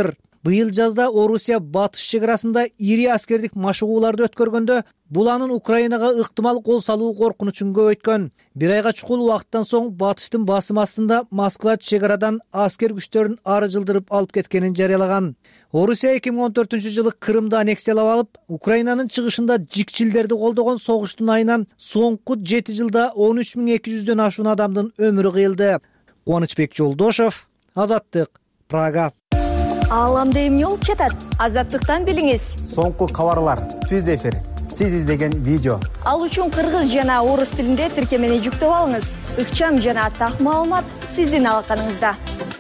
S4: Быйыл жазда Орусия батыш чек арасында ири аскердик машыгууларды өткөргөндө бул анын Украинага ыктымал кол салуу коркунучун көбөйткөн. Бир айга чукул убакыттан соң батыштын басым астында Москва чек арадан аскер күчтөрүн ары жылдырып алып кеткенин жарыялаган. Орусия 2014-жылы Крымды аннексиялап алып, Украинанын чыгышында жикчилдерди колдогон согуштун айынан соңку 7 жылда 13.200дөн ашуун адамдын өмүрү кыйылды. Кубанычбек Жолдошев, Азаттык, Прага.
S16: Ааламда эмне болуп жатат? Азаттыктан билиңиз.
S17: Соңку кабарлар, түз эфир, сиз издеген видео.
S16: Ал үчүн кыргыз жана орус тилинде тиркемени жүктөп алыңыз. Ыкчам жана так маалымат сиздин алаканыңызда.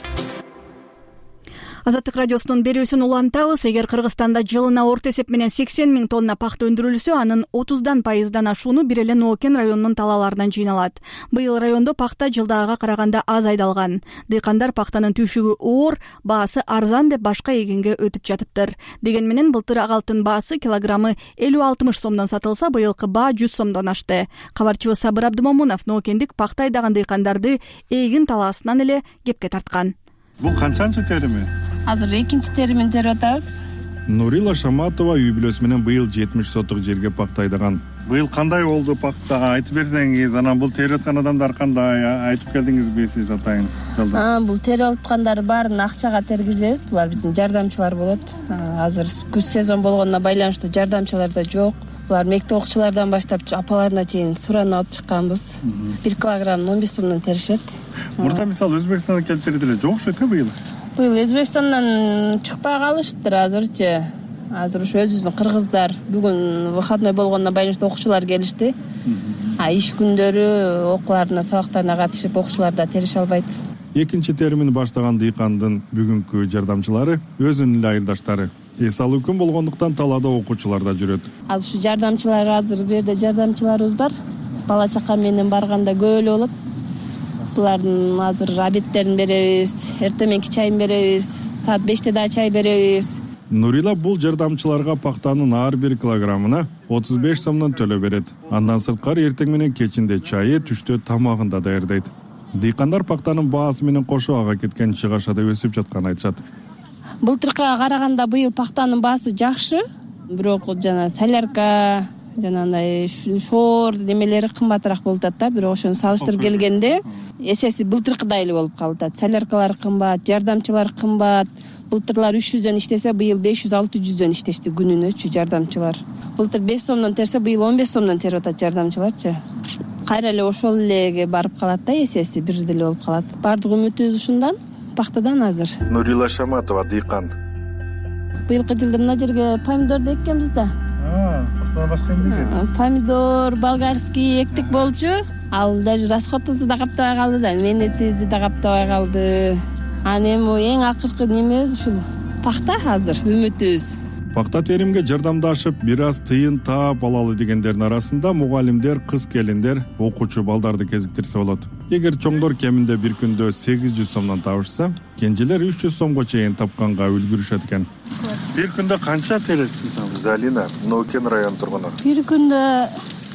S1: Азаттык радиосунун берүүсүн улантабыз. Эгер Кыргызстанда жылына орто эсеп менен 80 000 тонна пахта өндүрүлсө, анын 30% ашууну бир эле Ноокен районунун талааларынан жыйналат. Быйыл райондо пахта жылдагыга караганда аз айдалган. Дыйкандар пахтанын түйшүгү оор, баасы арзан деп башка эгинге өтүп жатыптыр. Деген менен былтыр агалтын баасы килограммы 50-60 сомдон сатылса, быйылкы баа 100 сомдон ашты. Кабарчыбыз Сабыр Абдымомунов Ноокендик пахта айдаган дыйкандарды эгин талаасынан эле кепке тарткан.
S18: Бул канчанчы терими?
S19: Азыр экинчи теримин терип атабыз.
S18: Нурила Шаматова үй бүлөсү менен быйыл 70 сотук жерге пахта айдаган. Быйыл кандай болду пахта? Айтып берсеңиз, анан бул терип аткан адамдар кандай? Айтып келдиңизби сиз атайын?
S19: Бул терип аткандары баарын акчага тергизебиз. Булар биздин жардамчылар болот. Азыр күз сезон болгонуна байланыштуу жардамчылар да жок. Булар мектеп окуучулардан баштап апаларына чейин суранып алып чыкканбыз. 1 килограмм 15 сомдон теришет.
S18: Мурда мисалы Өзбекстандан келип терди эле, жок окшойт быйыл.
S19: Быйыл Өзбекстандан чыкпай калыштыр азырчы. Азыр ушу өзүбүздүн кыргыздар бүгүн выходной болгонуна байланыштуу окуучулар келишти. Иш күндөрү окууларына, сабактарына катышып окуучулар да терише албайт.
S18: Экинчи теримин баштаган дыйкандын бүгүнкү жардамчылары өзүнүн эле айылдаштары. Эс алуу күн болгондуктан талаада окуучулар да жүрөт.
S19: Азыр ушу жардамчылар, азыр бул жерде жардамчыларыбыз бар. Бала чака менен барганда көп эле болот. Булардын азыр обедтерин беребиз, эртеменки чайын беребиз, саат 5те да чай беребиз.
S18: Нурила бул жардамчыларга пахтанын ар бир килограммына 35 сомдон төлөп берет. Андан сырткары эртең менен кечинде чайы, түштө тамагын да даярдайт. Дыйкандар пахтанын баасы менен кошо ага кеткен чыгашада өсүп жатканын айтышат.
S19: Былтыркыга караганда быйыл пахтанын баасы жакшы, бирок жана солярка, жанагындай шоор немелери кымбатыраак болуп атат да, бирок ошону салыштырып келгенде эсеси былтыркыдай эле болуп калып атат. Соляркалар кымбат, жардамчылар кымбат. Былтырлар 300дөн иштесе, быйыл 500-600дөн иштешти күнүнөчү жардамчылар. Былтыр 5 сомдон терсе, быйыл 15 сомдон терип атат жардамчыларчы. Кайра эле ошол элеге барып калат да, эсеси бир деле болуп калат. Бардык үмүтүбүз ушундан, пахтадан азыр.
S18: Нурила Шаматова, дыйкан.
S19: Быйылкы жылда мына жерге помидорду эккенбиз да.
S18: Пахтадан башка эмне экесиз?
S19: Помидор, болгарский эктик болчу. Ал даже расходубузду да каптабай калды да, менетибизди да каптабай калды. Анан эми эң акыркы немебиз ушул пахта азыр үмүтүбүз.
S18: Пахта теримге жардамдашып, бир аз тыйын таап алалы дегендердин арасында мугалимдер, кыз келиндер, окуучу балдарды кезиктирсе болот. Эгер чоңдор кеминде бир күндө 800 сомдон табышса, кенжелер 300 сомго чейин тапканга үлгүрүшөт экен. Бир күндө канча тересиз мисалы? Залина, Ноокен район тургуну.
S19: Бир күндө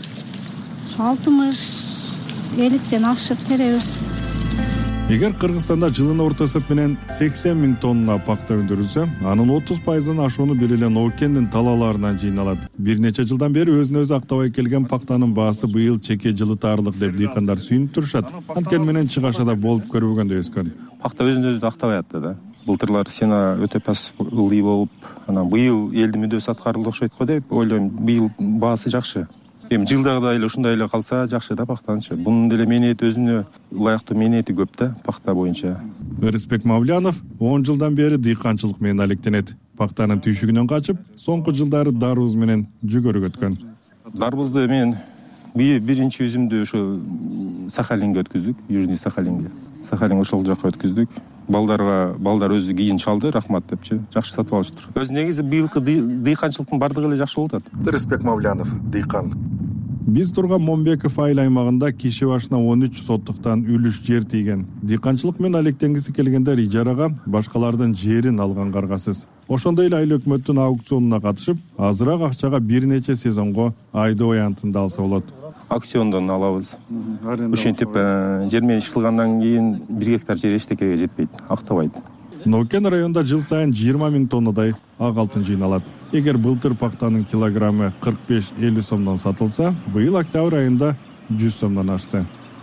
S19: 60-70ден ашып теребиз.
S18: Эгер Кыргызстанда жылына орто эсеп менен 80 000 тонна пахта өндүрүлсө, анын 30% ашууну бир эле Ноокендин талааларынан жыйналат. Бир нече жылдан бери өзүн өзү актабай келген пахтанын баасы быйыл чеке жылытаарлык деп дыйкандар сүйүнүп турушат. Анткени менен чыгашада болуп көрбөгөндөй өскөн.
S20: Пахта өзүн өзү актабай атты да. Былтырлар сена өтө пасылый болуп, анан быйыл элдин мүддөсү аткарылды окшойт го деп ойлойм. Быйыл баасы жакшы. Эми жылдагыдай эле ушундай эле калса жакшы да пахтанчы. Бунун деле менети өзүнө ылайыктуу менети көп да пахта боюнча.
S18: Өрүсбек Мавлянов 10 жылдан бери дыйканчылык менен алектенет. Пахтанын түйшүгүнөн качып, соңку жылдары дарбуз менен жүгөрү өткөн.
S20: Дарбузду мен биринчи үзүмдү ошо Сахалинге өткүздүк, Южный Сахалинге. Сахалин ошол жака өткүздүк. Балдар өзү кийин чалды, рахмат депчи, жакшы сатып алыштыр. Өз негизи быйылкы дыйканчылыктын бардыгы эле жакшы болуп атат.
S18: Өрүсбек Мавлянов, дыйкан. Биз турган Момбеков айыл аймагында киши башына 13 соттуктан үлүш жер тийген. Дыйканчылык менен алектенгиси келгендер ижарага башкалардын жерин алганга аргасыз. Ошондой эле айыл өкмөттүн аукционуна катышып, азыраак акчага бир нече сезонго айдоо аянтында алса болот.
S20: Аукциондон алабыз. Ошентип жер менен иш кылгандан кийин 1 гектар жер эчтекеге жетпейт, актабайт.
S18: Нокен районунда жыл сайын 20 000 тоннадай ак алтын жыйналат. Эгер былтыр пактанын килограммы 45-50 сомдон сатылса, быйыл октябрь айында 100 сомдон ашты.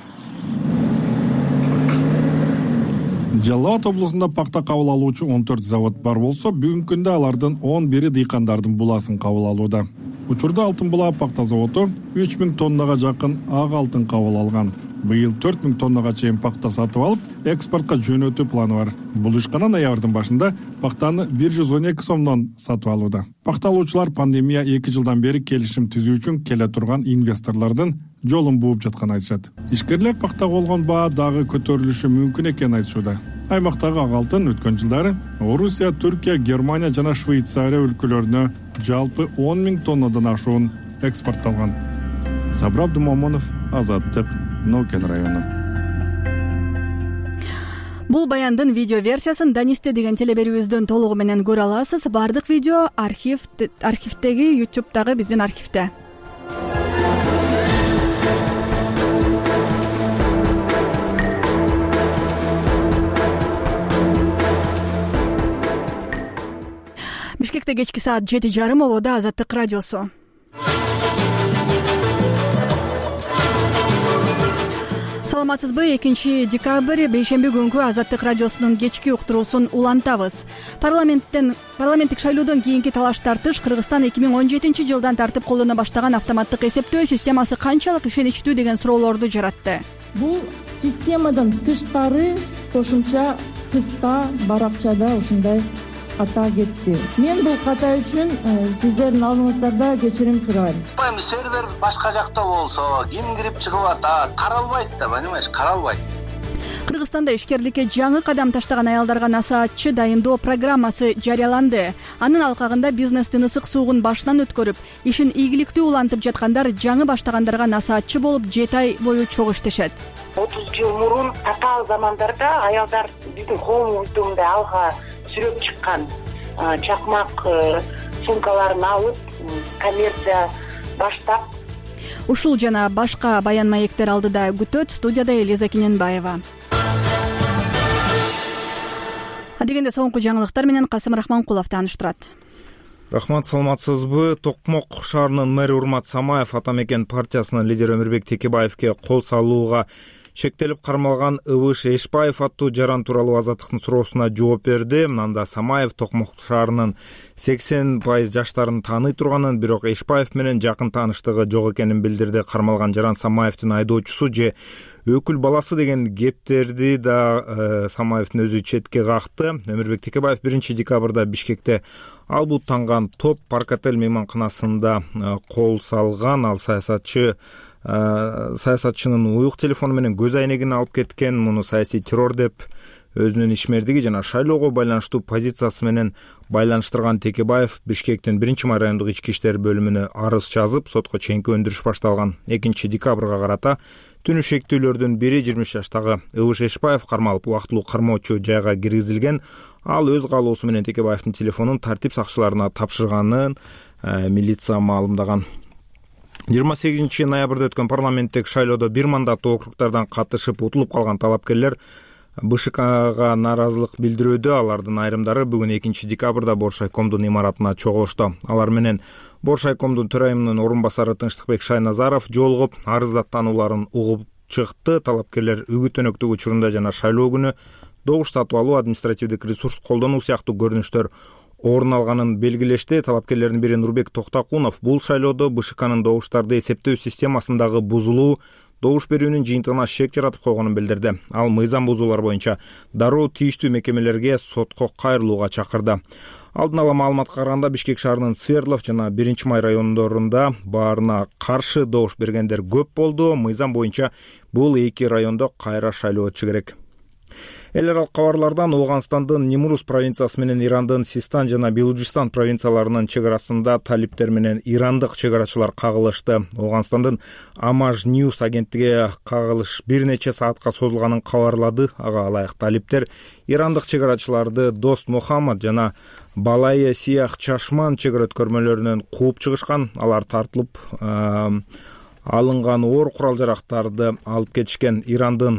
S18: Жалал Абад облусунда пакта кабыл алуучу 14 завод бар болсо, бүгүнкү күндө алардын 11 дыйкандардын буласын кабыл алууда. Учурда Алтын булаа пакта заводу 3000 тоннага жакын ак алтын кабыл алган. Быйыл 4000 тоннага чейин пакта сатып алып, экспортко жөнөтүү планы бар. Бул ишкана ноябрдын башында пактаны 112 сомдон сатып алууда. Пакта алуучулар пандемия 2 жылдан бери келишим түзүү үчүн келе турган инвесторлордун жолун бууп жатканын айтышат. Ишкерлер пактага болгон баа дагы көтөрүлүшү мүмкүн экенин айтышууда. Аймактагы ак алтын өткөн жылдары Орусия, Түркия, Германия жана Швейцария өлкөлөрүнө жалпы 10 000 тоннадан ашуун экспортталган. Сабыр Абдумомунов, Азаттык, Нокен району.
S1: Бул баяндын видео версиясын Данисте деген телеберүүбүздөн толугу менен көрө аласыз. Бардык видео архивдеги YouTube'дагы биздин архивде. Бишкекте кечки саат 7:30 ободо Азаттык радиосу. Саламатсызбы? 2 декабрь бейшемби күнгү Азаттык радиосунун кечки уктуруусун улантабыз. Парламенттик шайлоодон кийинки талаш тартыш Кыргызстан 2017 жылдан тартып колдоно баштаган автоматтык эсептөө системасы канчалык ишеничтүү деген суроолорду жаратты.
S21: Бул системадан тышкары кошумча кыска баракчада ушундай ката кетти. Мен бул ката үчүн сиздердин алдыңыздарда кечирим сурайм.
S22: Эми сервер башка жакта болсо, ким кирип чыгып атат, каралбайт да, понимаешь, каралбайт.
S1: Кыргызстанда ишкерликке жаңы кадам таштаган аялдарга насаатчы дайындоо программасы жарыяланды. Анын алкагында бизнестин ысык суугун башынан өткөрүп, ишин ийгиликтүү улантып жаткандар жаңы баштагандарга насаатчы болуп 7 ай бою чогуу иштешет.
S23: 30 жыл мурун татаал замандарда аялдар биздин коомубузда алга сүрөп чыккан чакмак сумкаларын алып коммерция баштап.
S1: Ушул жана башка баян маектер алдыда күтөт. Студияда Элиза Киненбаева. Адегенде соңку жаңылыктар менен Касым Рахманкулов тааныштырат.
S14: Рахмат, саламатсызбы? Токмок шаарынын мэри Урмат Самаев ата мекен партиясынын лидери Өмүрбек Текебаевке кол салууга шектелип кармалган Ыбыш Эшбаев аттуу жаран тууралуу Азаттыктын суроосуна жооп берди. Мында Самаев Токмок шаарынын 80% жаштарын тааный турганын, бирок Эшбаев менен жакын тааныштыгы жок экенин билдирди. Кармалган жаран Самаевдин айдоочусу же өкүл баласы деген кептерди да Самаевдин өзү четке какты. Өмүрбек Текебаев 1 декабрда Бишкекте албуттанган топ Парк-отель мейманканасында кол салган. Ал саясатчынын уюк телефону менен көз айнегин алып кеткен. Муну саясий террор деп өзүнүн ишмердиги жана шайлоого байланыштуу позициясы менен байланыштырган Текебаев Бишкектин 1 райондук ички иштер бөлүмүнө арыз жазып, сотко чейинки өндүрүш башталган. 2 декабрга карата түнү шектүүлөрдүн бири 20 жаштагы Ыбыш Эшбаев кармалып, убактылуу кармоочу жайга киргизилген. Ал өз каалоосу менен Текебаевдин телефонун тартип сакчыларына тапшырганын милиция маалымдаган. 28 ноябрда өткөн парламенттик шайлоодо 1 мандаттуу округдардан катышып утулуп калган талапкерлер БШКга нааразылык билдирүүдө. Алардын айрымдары бүгүн 2 декабрда Боршайкомдун имаратына чогулушту. Алар менен Боршайкомдун төрайымынын орун басары Тынчтыкбек Шайназаров жолугуп, арыздаттанууларын угуп чыкты. Талапкерлер үгүт өнөктүк учурунда жана шайлоо күнү добуш сатып алуу, административдик ресурс колдонуу сыяктуу көрүнүштөр орун алганын белгилешти. Талапкерлердин бири Нурбек Токтакунов бул шайлоодо БШКнын добуштарды эсептөө системасындагы бузулуу добуш берүүнүн жыйынтыгына шек жаратып койгонун билдирди. Ал мыйзам бузуулар боюнча дароо тийиштүү мекемелерге сотко кайрылууга чакырды. Алдын ала маалыматка караганда Бишкек шаарынын Сверлов жана 1 Май райондорунда баарына каршы добуш бергендер көп болду. Мыйзам боюнча бул 2 райондо кайра шайлоо өтүшү керек. Эл аралык кабарлардан Ооганстандын Нимурус провинциясы менен Ирандын Систан жана Белужистан провинцияларынын чек арасында талиптер менен ирандык чек арачылар кагылышты. Ооганстандын Amaj News агенттиги кагылыш бир нече саатка созулганын кабарлады. Ага ылайык талиптер ирандык чек арачыларды Дост Мухаммад жана Балая Сиях Чашман чек ара өткөрмөлөрүнөн кууп чыгышкан. Алар тартылып алынган оор курал жарактарды алып кетишкен. Ирандын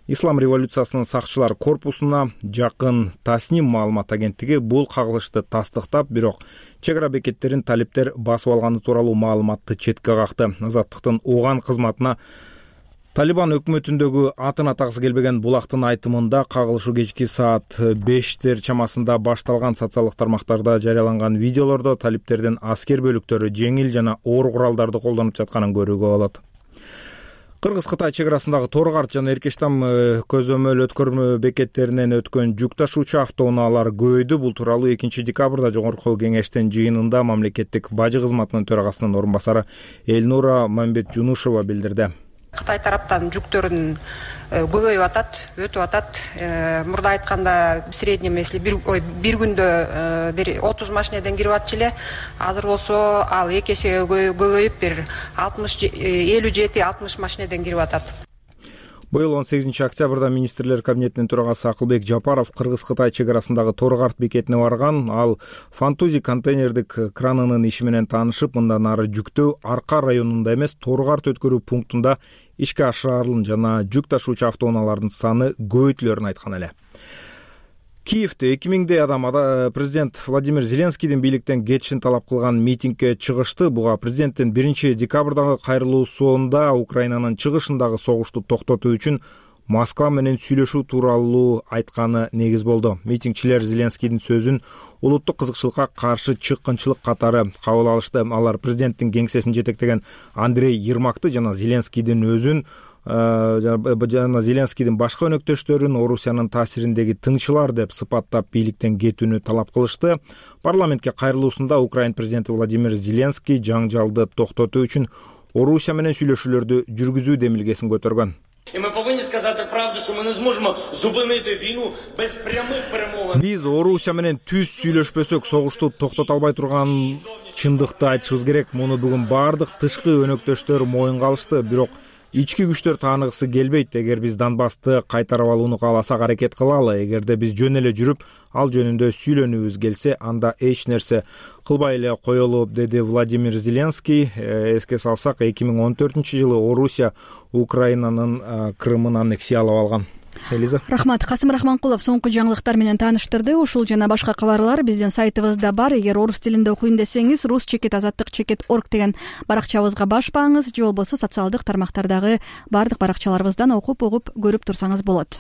S14: Ислам революциясынын сакчылар корпусуна жакын Тасним маалымат агенттиги бул кагылышты тастыктап, бирок чек ара бекеттерин талиптер басып алганы тууралуу маалыматты четке какты. Азаттыктын ОГАН кызматына Талибан өкмөтүндөгү атын атагысы келбеген Булактын айтымында кагылышуу кечки саат 5 чамасында башталган. Социалдык тармактарда жарыяланган видеолордо талиптердин аскер бөлүктөрү жеңил жана оор куралдарды колдонуп жатканын көрүүгө болот. Кыргыз-Кытай чек арасындагы Торгарт жана Эркештам көзөмөл өткөрмө бекеттеринен өткөн жүк ташуучу автоунаалар көбөйдү. Бул тууралуу 2 декабрда Жогорку кеңештин жыйынында мамлекеттик бажы кызматынын төрагасынын орун басары Элнура Мамбетжунушева билдирди.
S5: Кытай тараптан жүктөрүн көбөйүп атат, өтүп атат. Мурда айтканда среднем если бир күндө 30 машинеден кирип атчу эле. Азыр болсо ал 2 эсеге көбөйүп бир 57-60 машинеден кирип атат.
S14: Быйыл 18 октябрда министрлер кабинетинин төрагасы Акылбек Жапаров Кыргыз-Кытай чек арасындагы Торгарт бекетине барган. Ал Фантузи контейнердик кранынын иши менен таанышып, мындан ары жүктөө Арка районунда эмес, Торгарт өткөрүү пунктунда ишке ашырылын жана жүк ташуучу автоунаалардын саны көбөйтүлөрүн айткан эле. Киевде 2000 адам президент Владимир Зеленскийдин бийликтен кетишин талап кылган митингге чыгышты. Буга президенттин 1 декабрдагы кайрылуусунда Украинанын чыгышындагы согушту токтотуу үчүн Москва менен сүйлөшүү тууралуу айтканы негиз болду. Митингчилер Зеленскийдин сөзүн улуттук кызыкчылыкка каршы чыккынчылык катары кабыл алышты. Алар президенттин кеңсесин жетектеген Андрей Ермакты жана Зеленскийдин өзүн жана Зеленскийдин башка өнөктөштөрүн Орусиянын таасириндеги тыңчылар деп сыпаттап бийликтен кетүүнү талап кылышты. Парламентке кайрылуусунда Украин президенти Владимир Зеленский жаңжалды токтотуу үчүн Орусия менен сүйлөшүүлөрдү жүргүзүү демилгесин көтөргөн. Биз Орусия менен түз сүйлөшпөсөк согушту токтото албай турган чындыкты айтышыбыз керек. Муну бүгүн бардык тышкы өнөктөштөр моюнга алышты. Бирок ички күчтөр тааныгысы келбейт. Эгер биз Донбассты кайтарып алууну кааласак аракет кылалы. Эгерде биз жөн эле жүрүп, ал жөнүндө сүйлөнүүбүз келсе, анда эч нерсе кылбай эле коелу, деди Владимир Зеленский. Эске салсак, 2014-жылы Орусия Украинанын Крымын аннексиялап алган. Элиза.
S1: Рахмат. Касым Рахманкулов соңку жаңылыктар менен тааныштырды. Ушул жана башка кабарлар биздин сайтыбызда бар. Эгер орус тилинде окуйм десеңиз, rus-azattik.org деген баракчабызга башпаңыз, же болбосо социалдык тармактардагы бардык баракчаларыбыздан окуп көрүп турсаңыз болот.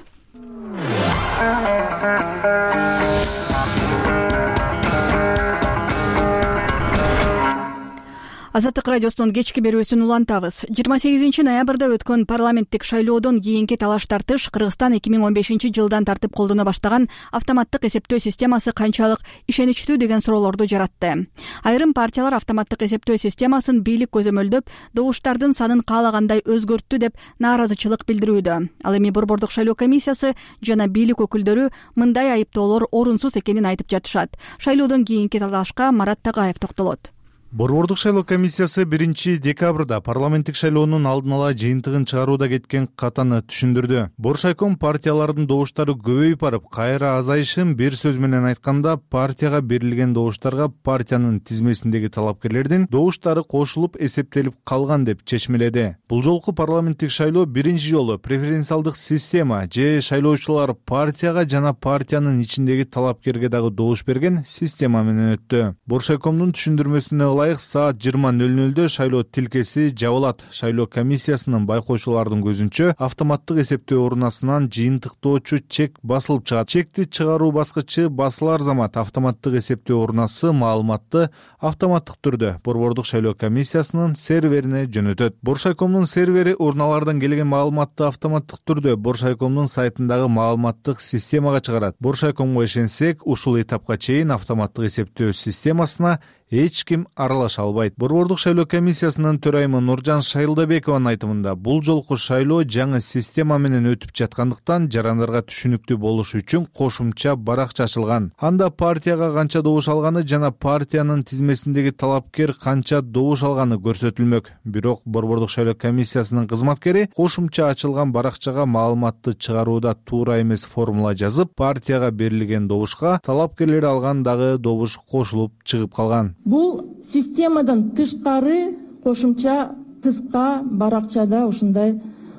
S1: Азаттык радиосунун кечки берүүсүн улантабыз. 28 ноябрда өткөн парламенттик шайлоодон кийинки талаш-тартыш Кыргызстан 2015 жылдан тартып колдоно баштаган автоматтык эсептөө системасы канчалык ишеничтүү деген суроолорду жаратты. Айрым партиялар автоматтык эсептөө системасын бийлик көзөмөлдөп, добуштардын санын каалагандай өзгөрттү деп нааразычылык билдирүүдө. Ал эми Борбордук шайлоо комиссиясы жана бийлик өкүлдөрү мындай айыптоолор орунсуз экенин айтып жатышат. Шайлоодон кийинки талашка Марат Тагаев токтолот.
S6: Борбордук шайлоо комиссиясы 1 декабрда парламенттик шайлоонун алдын ала жыйынтыгын чыгарууда кеткен катаны түшүндүрдү. Боршайком партиялардын добуштары көбөйүп барып, кайра азайышын бир сөз менен айтканда партияга берилген добуштарга партиянын тизмесиндеги талапкерлердин добуштары кошулуп эсептелип калган деп чечмеледи. Бул жолку парламенттик шайлоо биринчи жолу преференциалдык система же шайлоочулар партияга жана партиянын ичиндеги талапкерге дагы добуш берген система менен өттү. Боршайкомдун түшүндүрмөсүнө саат 20:00 шайлоо тилкеси жабылат. Шайлоо комиссиясынын байкоочулардын көзүнчө автоматтык эсептөө урнасынан жыйынтыктоочу чек басылып чыгат. Чекти чыгаруу баскычы басылар замат автоматтык эсептөө урнасы маалыматты автоматтык түрдө Борбордук шайлоо комиссиясынын серверине жөнөтөт. Боршайкомдун сервери урналардан келген маалыматты автоматтык түрдө Боршайкомдун сайтындагы маалыматтык системага чыгарат. Боршайкомго ишенсек, ушул этапка чейин автоматтык эсептөө системасына эч ким аралаша албайт. Борбордук шайлоо комиссиясынын төрайымы Нуржан Шайлдабекованын айтымында, бул жолку шайлоо жаңы система менен өтүп жаткандыктан жарандарга түшүнүктүү болуш үчүн кошумча баракча ачылган. Анда партияга канча добуш алганы жана партиянын тизмесиндеги талапкер канча добуш алганы көрсөтүлмөк. Бирок Борбордук шайлоо комиссиясынын кызматкери кошумча ачылган баракчага маалыматты чыгарууда туура эмес формула жазып, партияга берилген добушка талапкерлер алган дагы добуш кошулуп чыгып калган.
S21: Бул системадан тышкары кошумча кыска баракчада ушундай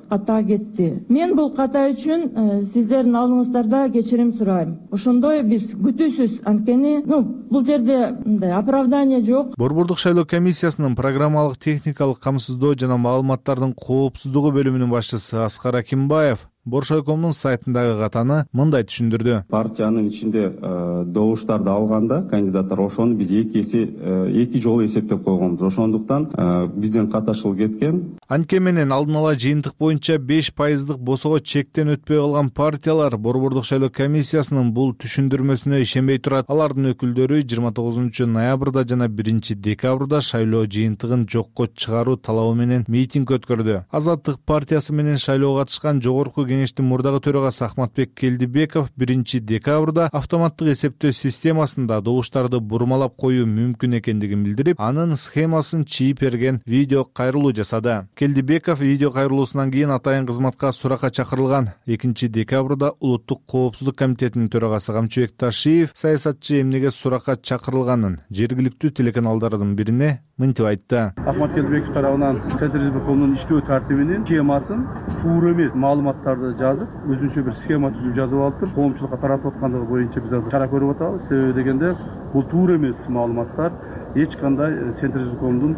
S21: ата кетти. Мен бул ката үчүн сиздердин алдыңыздарда кечирим сурайм. Ошондой биз күтүүсүз, анткени бул жерде мындай оправдание жок.
S6: Борбордук шайлоо комиссиясынын программалык техникалык камсыздоо жана маалыматтардын коопсуздугу бөлүмүнүн башчысы Аскар Акимбаев Боршайкомдун сайтындагы катаны мындай түшүндүрдү.
S2: Партиянын ичинде добуштарды алганда кандидаттар ошону биз эки жолу эсептеп койгонбуз. Ошондуктан бизден каташыл кеткен.
S6: Анткени менен алдын ала жыйынтык боюнча 5% босого чектен өтпөй калган партиялар Борбордук шайлоо комиссиясынын бул түшүндүрмөсүнө ишенбей турат. Алардын өкүлдөрү 29 ноябрда жана 1 декабрда шайлоо жыйынтыгын жокко чыгаруу талабы менен митинг өткөрдү. Азаттык партиясы менен шайлоого катышкан жогорку кеңештин мурдагы төрагасы Ахматбек Келдибеков 1 декабрда автоматтык эсептөө системасында добуштарды бурмалап коюу мүмкүн экендигин билдирип, анын схемасын чийип берген видео кайрылуу жасады. Келдибеков видео кайрылуусунан кийин атайын кызматка суракка чакырылган. 2 декабрда Улуттук коопсуздук комитетинин төрагасы Камчыбек Ташиев саясатчы эмнеге суракка чакырылганын жергиликтүү телеканалдардын бирине мынтип айтты.
S8: Ахмат Келдибеков тарабынан Центризбекомдун иштөө тартибинин схемасын туура эмес маалыматтарды жазып, өзүнчө бир схема түзүп жазып алыптыр. Коомчулукка таратып аткандыгы боюнча биз азыр кара көрүп атабыз. Себеби дегенде бул туура эмес маалыматтар. Эч кандай Центризбекомдун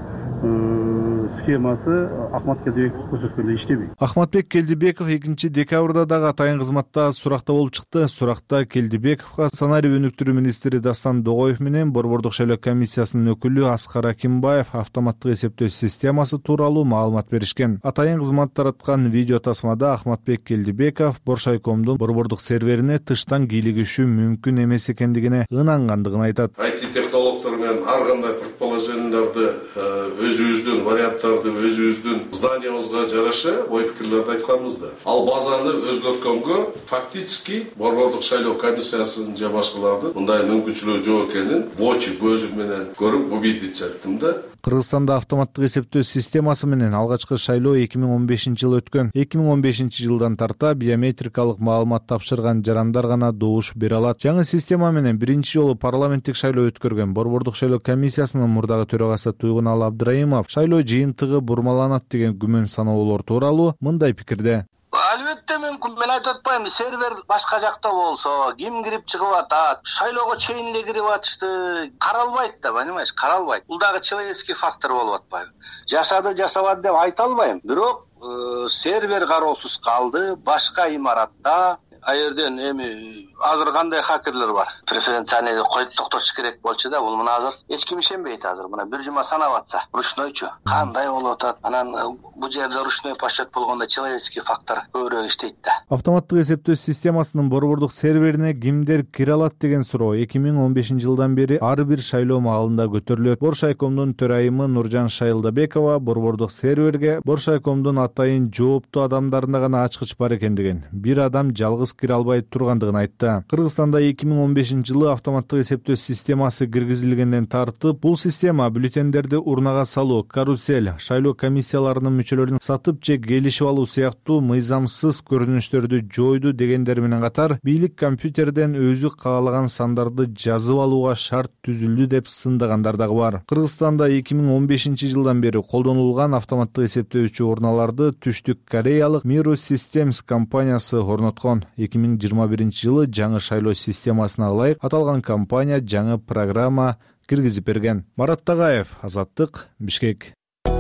S8: схемасы Ахмат Келдибеков көрсөткөндөй иштебейт.
S6: Ахматбек Келдибеков 2 декабрда дагы атайын кызматта суракта болуп чыкты. Суракта Келдибековго санарип өнүктүрүү министри Дастан Догоев менен Борбордук шайлоо комиссиясынын өкүлү Аскар Акимбаев автоматтык эсептөө системасы тууралуу маалымат беришкен. Атайын кызмат тараткан видео тасмада Ахматбек Келдибеков Боршайкомдун борбордук серверине тыштан кийлигишүү мүмкүн эмес экендигине ынангандыгын айтат.
S9: IT технологдор менен ар кандай предположенияларды өзүбүздүн варианттарды өзүбүздүн зданиябызга жараша ой пикирлерди айтканбыз да. Ал базаны өзгөрткөнгө фактически Борбордук шайлоо комиссиясынын же башкалардын мындай мүмкүнчүлүгү жок экенин очи көзүм менен көрүп убедиться эттим да.
S6: Кыргызстанда автоматтык эсептөө системасы менен алгачкы шайлоо 2015-жылы өткөн. 2015-жылдан тарта биометрикалык маалымат тапшырган жарандар гана добуш бере алат. Жаңы система менен биринчи жолу парламенттик шайлоо өткөргөн Борбордук шайлоо комиссиясынын мурдагы төрагасы Туйгунал Абдраимов шайлоо жыйынтыгы бурмаланат деген күмөн саноолор тууралуу мындай пикирде.
S22: Албетте мүмкүн, мен айтып атпайм, сервер башка жакта болсо, ким кирип чыгып атат, шайлоого чейин эле кирип атышты, каралбайт да, понимаешь, каралбайт. Бул дагы человеческий фактор болуп атпайбы? Жашады, жашабады деп айта албайм, бирок сервер кароосуз калды, башка имаратта. А жерден эми азыр кандай хакерлер бар? Преференциальный коюп токтотуш керек болчу да, бул мына азыр эч ким ишенбейт азыр. Мына бир жума санап атса, ручнойчу кандай болуп атат? Анан бул жерде ручной подсчет болгондо человеческий фактор көбүрөөк иштейт да.
S6: Автоматтык эсептөө системасынын борбордук серверине кимдер кире алат деген суроо 2015-жылдан бери ар бир шайлоо маалында көтөрүлөт. Боршайкомдун төрайымы Нуржан Шайылдабекова борбордук серверге Боршайкомдун атайын жооптуу адамдарында гана ачкыч бар экендигин, бир адам жалгыз кире албай тургандыгын айтты. Кыргызстанда 2015-жылы автоматтык эсептөө системасы киргизилгенден тартып, бул система бюллетендерди урнага салуу, карусель, шайлоо комиссияларынын мүчөлөрүн сатып же келишип алуу сыяктуу мыйзамсыз көрүнүштөрдү жойду дегендер менен катар, бийлик компьютерден өзү каалаган сандарды жазып алууга шарт түзүлдү деп сындагандар дагы бар. Кыргызстанда 2015-жылдан бери колдонулган автоматтык эсептөөчү урналарды Түштүк Кореялык Miro Systems компаниясы орноткон. 2021-жылы жаңы шайлоо системасына ылайык аталган компания жаңы программа киргизип берген. Марат Тагаев, Азаттык, Бишкек.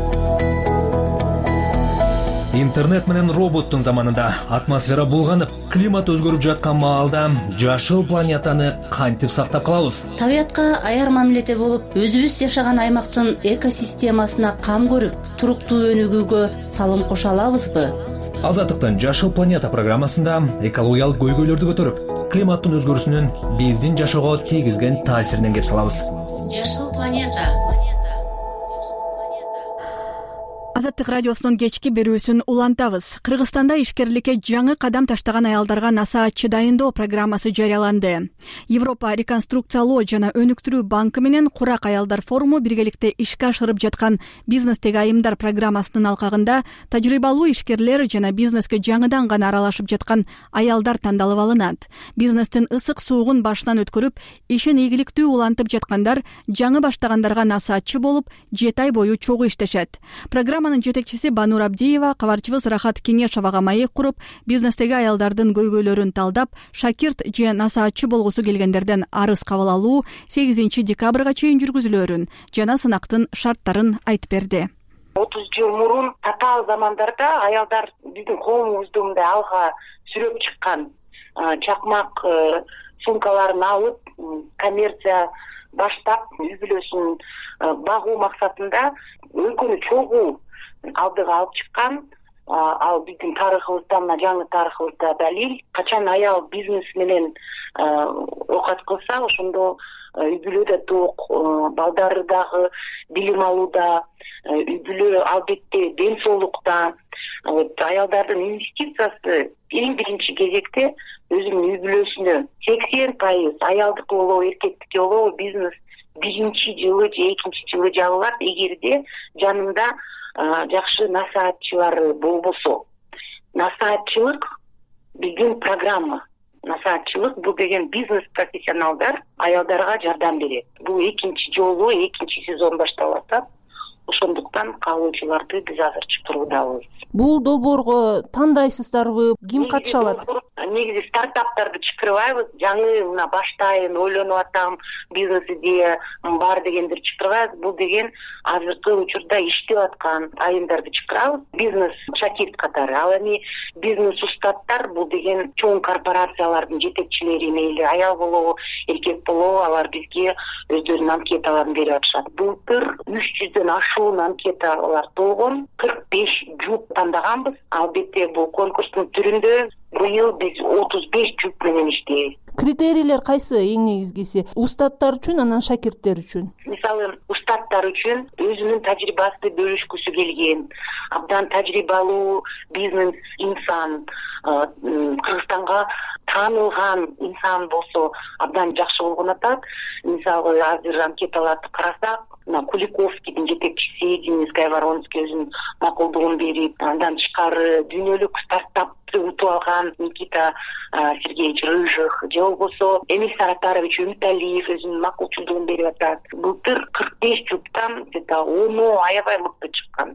S24: Интернет менен роботтун заманында атмосфера булганып, климат өзгөрүп жаткан маалда жашыл планетаны кантип сактап калабыз?
S25: Табиятка аяр мамиледе болуп, өзүбүз жашаган аймактын экосистемасына кам көрүп, туруктуу өнүгүүгө салым кошо алабызбы?
S24: Азаттыктын Жашыл планета программасында экологиялык көйгөйлөрдү көтөрүп, климаттын өзгөрүүсүнүн биздин жашоого тийгизген таасиринен кеп салабыз.
S25: Жашыл планета.
S1: Азаттык радиосунун кечки берүүсүн улантабыз. Кыргызстанда ишкерликке жаңы кадам таштаган аялдарга насаатчы дайындоо программасы жарыяланды. Европа реконструкциялоо жана өнүктүрүү банкы менен Курак аялдар форуму биргеликте ишке ашырып жаткан бизнестеги айымдар программасынын алкагында тажрыйбалуу ишкерлер жана бизнеске жаңыдан гана аралашып жаткан аялдар тандалып алынат. Бизнестин ысык суугун башынан өткөрүп, ишин ийгиликтүү улантып жаткандар жаңы баштагандарга насаатчы болуп, 7 ай бою чогуу иштешет. Программа системанын жетекчиси Банур Абдиева кабарчыбыз Рахат Кеңешовага маек куруп, бизнестеги аялдардын көйгөйлөрүн талдап, шакирт же насаатчы болгусу келгендерден арыз кабыл алуу 8 декабрга чейин жүргүзүлөөрүн жана сынактын шарттарын айтып берди.
S23: 30 жыл мурун татаал замандарда аялдар биздин коомубузду мындай алга сүрөп чыккан чакмак сумкаларын алып, коммерция баштап, үй бүлөсүн багуу максатында өлкөнү чогуу алдыга алып чыккан. Ал биздин тарыхыбызда, мына жаңы тарыхыбызда далил. Качан аял бизнес менен оокат кылса, ошондо үй бүлөдө тоок, балдары дагы билим алууда, үй бүлө албетте ден соолукта. Аялдардын инвестициясы эң биринчи кезекте өзүнүн үй бүлөсүнө 80% аялдыкы болобу, эркектики болобу, бизнес биринчи жылы же экинчи жылы жабылат, эгерде жанында жакшы насаатчылары болбосо. Насаатчылык биздин программа. Насаатчылык бул деген бизнес профессионалдар аялдарга жардам берет. Бул экинчи жолу, экинчи сезон башталып атат. Ошондуктан каалоочуларды биз азыр чакыруудабыз.
S21: Бул долбоорго тандайсыздарбы? Ким катыша алат?
S23: Негизи стартаптарды чакырбайбыз. Жаңы мына баштайын, ойлонуп атам, бизнес идея бар дегендерди чакырбайбыз. Бул деген азыркы учурда иштеп аткан айымдарды чакырабыз. Бизнес шакирт катары. Ал эми бизнес устаттар бул деген чоң корпорациялардын жетекчилери, мейли аял болобу, эркек болобу, алар бизге өздөрүнүн анкеталарын берип атышат. Былтыр 300дөн ашуун анкеталар толгон, 45 жуп тандаганбыз. Албетте бул конкурстун түрүндө быйыл биз 35 жуп менен иштейбиз.
S21: Критерийлер кайсы эң негизгиси? Устаттар үчүн, анан шакирттер үчүн?
S23: Мисалы, устаттар үчүн өзүнүн тажрыйбасын бөлүшкүсү келген, абдан тажрыйбалуу бизнес инсан, Кыргызстанга таанылган инсан болсо абдан жакшы болгон атат. Мисалы, азыр анкеталарды карасак, Куликовскийдин жетекчиси Денис Воронский өзүнүн макулдугун берип, андан тышкары дүйнөлүк стартапты утуп алган Никита Сергеевич Рыжих, же болбосо Эмиль Саратарович Үмүталиев өзүнүн макулчулдугун берип атат. Былтыр 45 жуптан где-то 10 аябай мыкты чыккан.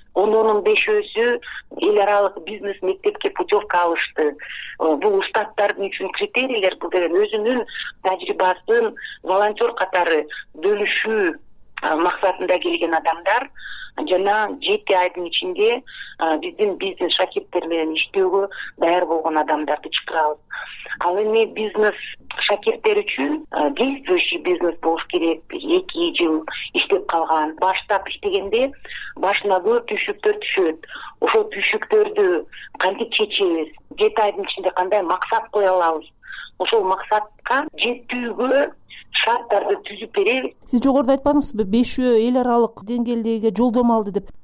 S23: 10-15-өсү эл аралык бизнес мектепке путевка алышты. Бул устаттардын үчүн критерийлер бул деген өзүнүн тажрыйбасын волонтер катары бөлүшүү максатында келген адамдар жана 7 айдын ичинде биздин бизнес шакирттер менен иштөөгө даяр болгон адамдарды чакырабыз. Ал эми бизнес шакирттер үчүн действующий бизнес болуш керек. 2 жыл иштеп калган, баштап иштегенде башына көп түйшүктөр түшөт. Ошол түйшүктөрдү кантип чечебиз? 7 айдын ичинде кандай максат кое алабыз? Ошол максатка жетүүгө шарттарды түзүп беребиз.
S21: Сиз жогоруда айтпадыңызбы, 5 эл аралык деңгээлдеги жолдомо алды деп?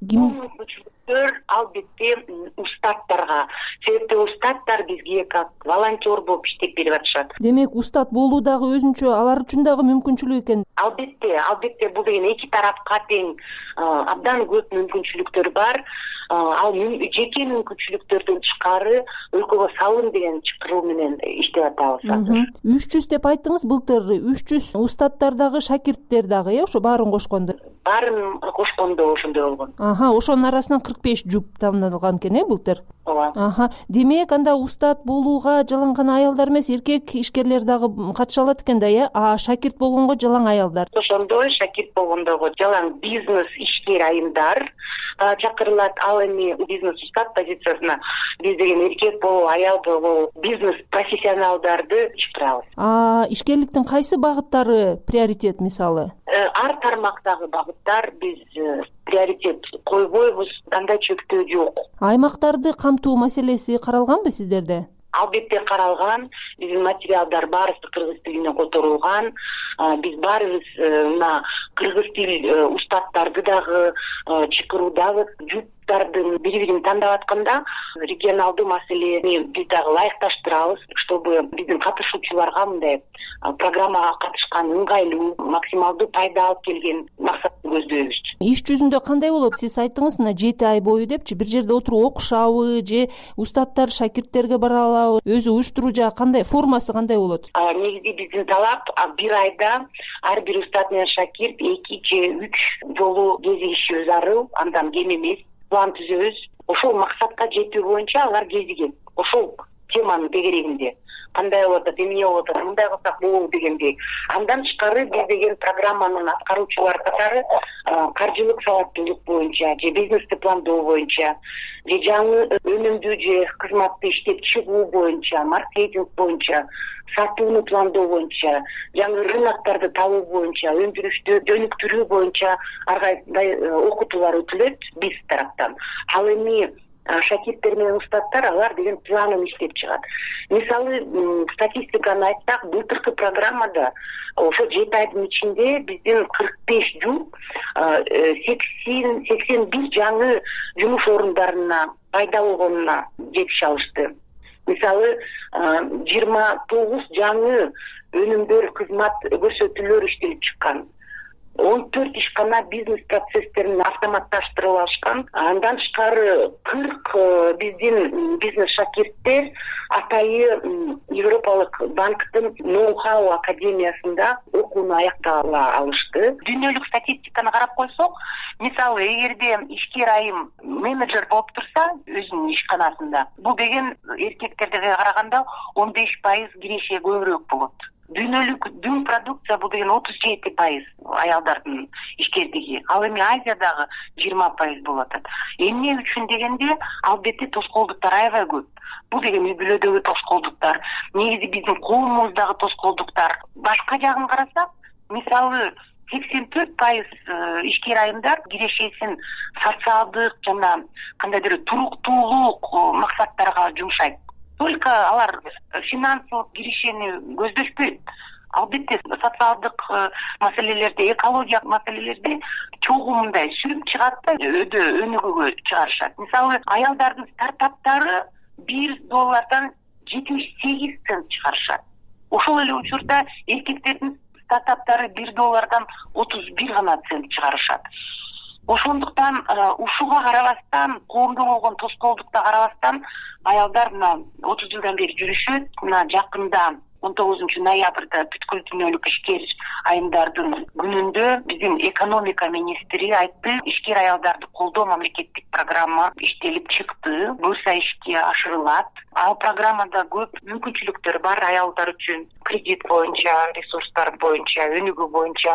S23: Албетте устаттарга. Себептен устаттар бизге как волонтер болуп иштеп берип атышат.
S21: Демек, устат болуу дагы өзүнчө алар үчүн дагы мүмкүнчүлүк экен.
S23: Албетте бул деген эки тарапка тең абдан көп мүмкүнчүлүктөр бар. Ал жеке мүмкүнчүлүктөрдөн тышкары өлкөгө салым деген чакыруу менен иштеп атабыз.
S21: 300 деп айттыңыз, былтыр 300 устаттар дагы, шакирттер дагы, ошо баарын кошкондо.
S23: Баарын кошкондо ошондой болгон.
S21: Ошонун арасынан 45 жуп тандалган экен, былтыр. Демек, анда устат болууга жалаң аялдар эмес, эркек ишкерлер дагы катыша алат экен да, э? Шакирт болгонго жалаң аялдар.
S23: Ошондой шакирт болгондого жалаң бизнес ишкер айымдар чакырылат. Ал эми бизнес устат позициясына биз деген эркек болобу, аял болобу, бизнес профессионалдарды чакырабыз.
S21: Ишкерликтин кайсы багыттары приоритет, мисалы?
S23: Ар тармактагы багыттар биз приоритет койбойбуз, андай чектөө жок.
S21: Аймактарды камтуу маселеси каралганбы сиздерде?
S23: Албетте каралган. Биздин материалдар баарысы кыргыз тилине которулган. Биз баарыбыз мына кыргыз тил устаттарды дагы чакыруудабыз. Жуптардын бири-бирин тандап атканда регионалдуу маселени биз дагы ылайыкташтырабыз, чтобы биздин катышуучуларга мындай программага катышкан ыңгайлуу, максималдуу пайда алып келген максатты көздөйбүз.
S21: Иш жүзүндө кандай болот? Сиз айттыңыз, мына 7 ай бою депчи, бир жерде отуруп окушабы же устаттар шакирттерге баралабы? Өзү уюштуруу жагы кандай, формасы кандай болот?
S23: Негизи биздин талап бир айда ар бир устат менен шакирт 2 же 3 жолу кезигиши зарыл, андан кем эмес. план түзөбүз. Ошол максатка жетүү боюнча алар кезиген. Ошол теманын тегерегинде кандай болуп атат, эмне болуп атат, мындай кылсак болобу дегендей. Андан тышкары биз деген программанын аткаруучулары катары каржылык сабаттуулук боюнча же бизнести пландоо боюнча же жаңы өнүмдү же кызматты иштеп чыгуу боюнча, маркетинг боюнча, сатууну пландоо боюнча, жаңы рыноктарды табуу боюнча, өндүрүштү өнүктүрүү боюнча ар кандай окутуулар өтүлөт биз тараптан. Ал эми шакирттер менен устаттар алар деген планын иштеп чыгат. Мисалы, статистиканы айтсак, былтыркы программада ошо 7 айдын ичинде биздин 45 жыл 80-81 жаңы жумуш орундарына пайда болгонуна жетише алышты. Мисалы, 29 жаңы өнүмдөр, кызмат көрсөтүүлөр иштелип чыккан. 14 ишкана бизнес процесстерин автоматташтырып алышкан. Андан тышкары 40 биздин бизнес шакирттер атайы Европалык банктын ноу-хау академиясында окууну аяктала алышты. Дүйнөлүк статистиканы карап койсок, мисалы, эгерде ишкер айым менеджер болуп турса өзүнүн ишканасында, бул деген эркектерге караганда 15% киреше көбүрөөк болот. Дүйнөлүк дүң продукция бул деген 37% аялдардын ишкердиги. Ал эми Азиядагы 20% болуп атат. Эмне үчүн дегенде, албетте тоскоолдуктар аябай көп. Бул деген үй бүлөдөгү тоскоолдуктар, негизи биздин коомубуздагы тоскоолдуктар. Башка жагын карасак, мисалы 84% ишкер айымдар кирешесин социалдык жана кандайдыр туруктуулук максаттарга жумшайт. Только алар финансылык кирешени көздөшпөйт. Албетте социалдык маселелерде, экологиялык маселелерде чогуу мындай сүрүп чыгат да өнүгүүгө чыгарышат. Мисалы, аялдардын стартаптары $1 78 цент чыгарышат. Ошол эле учурда эркектердин стартаптары $1 31 гана цент чыгарышат. Ошондуктан ушуга карабастан, коомдо болгон тоскоолдукка карабастан, аялдар мына 30 жылдан бери жүрүшөт. Мына жакында 19 ноябрда бүткүл дүйнөлүк ишкер айымдардын күнүндө биздин экономика министри айтты, ишкер аялдарды колдоо мамлекеттик программа иштелип чыкты, буюрса ишке ашырылат. Ал программада көп мүмкүнчүлүктөр бар аялдар үчүн, кредит боюнча, ресурстар боюнча, өнүгүү боюнча.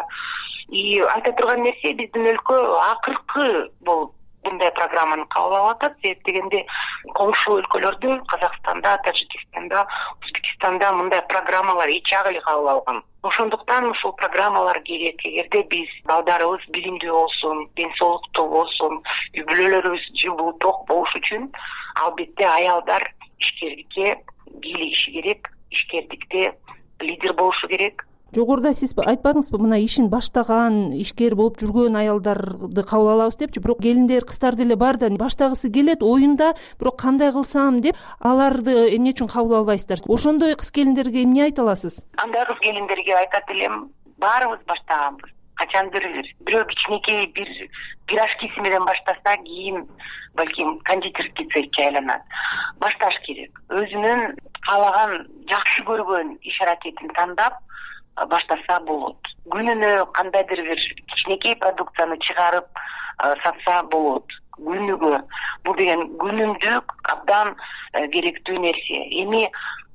S23: И айта турган нерсе, биздин өлкө акыркы болуп мындай программаны кабыл алып атат. Себеп дегенде коңшу өлкөлөрдө, Казакстанда, Тажикстанда, Өзбекстанда мындай программалар эч эле кабыл алган. Ошондуктан ушул программалар керек. Эгерде биз балдарыбыз билимдүү болсун, ден соолуктуу болсун, үй бүлөлөрүбүз жылуу ток болуш үчүн албетте аялдар ишкерликке бийлигиши керек, ишкерликте лидер болушу керек.
S21: Жогоруда сиз айтпадыңызбы, мына ишин баштаган, ишкер болуп жүргөн аялдарды кабыл алабыз депчи, бирок келиндер, кыздар деле бар да, баштагысы келет оюнда, бирок кандай кылсам деп, аларды эмне үчүн кабыл албайсыздар? Ошондой кыз келиндерге эмне айта аласыз?
S23: Андай кыз келиндерге айтат элем, баарыбыз баштаганбыз. Качандыр бирөө кичинекей бир пирожкиси менен баштаса, кийин балким кондитерский цехке айланат. Башташ керек. Өзүнүн каалаган, жакшы көргөн иш аракетин тандап баштаса болот. Күнүнө кандайдыр бир кичинекей продукцияны чыгарып сатса болот. Күнүгө бул деген күнүмдүк абдан керектүү нерсе. Эми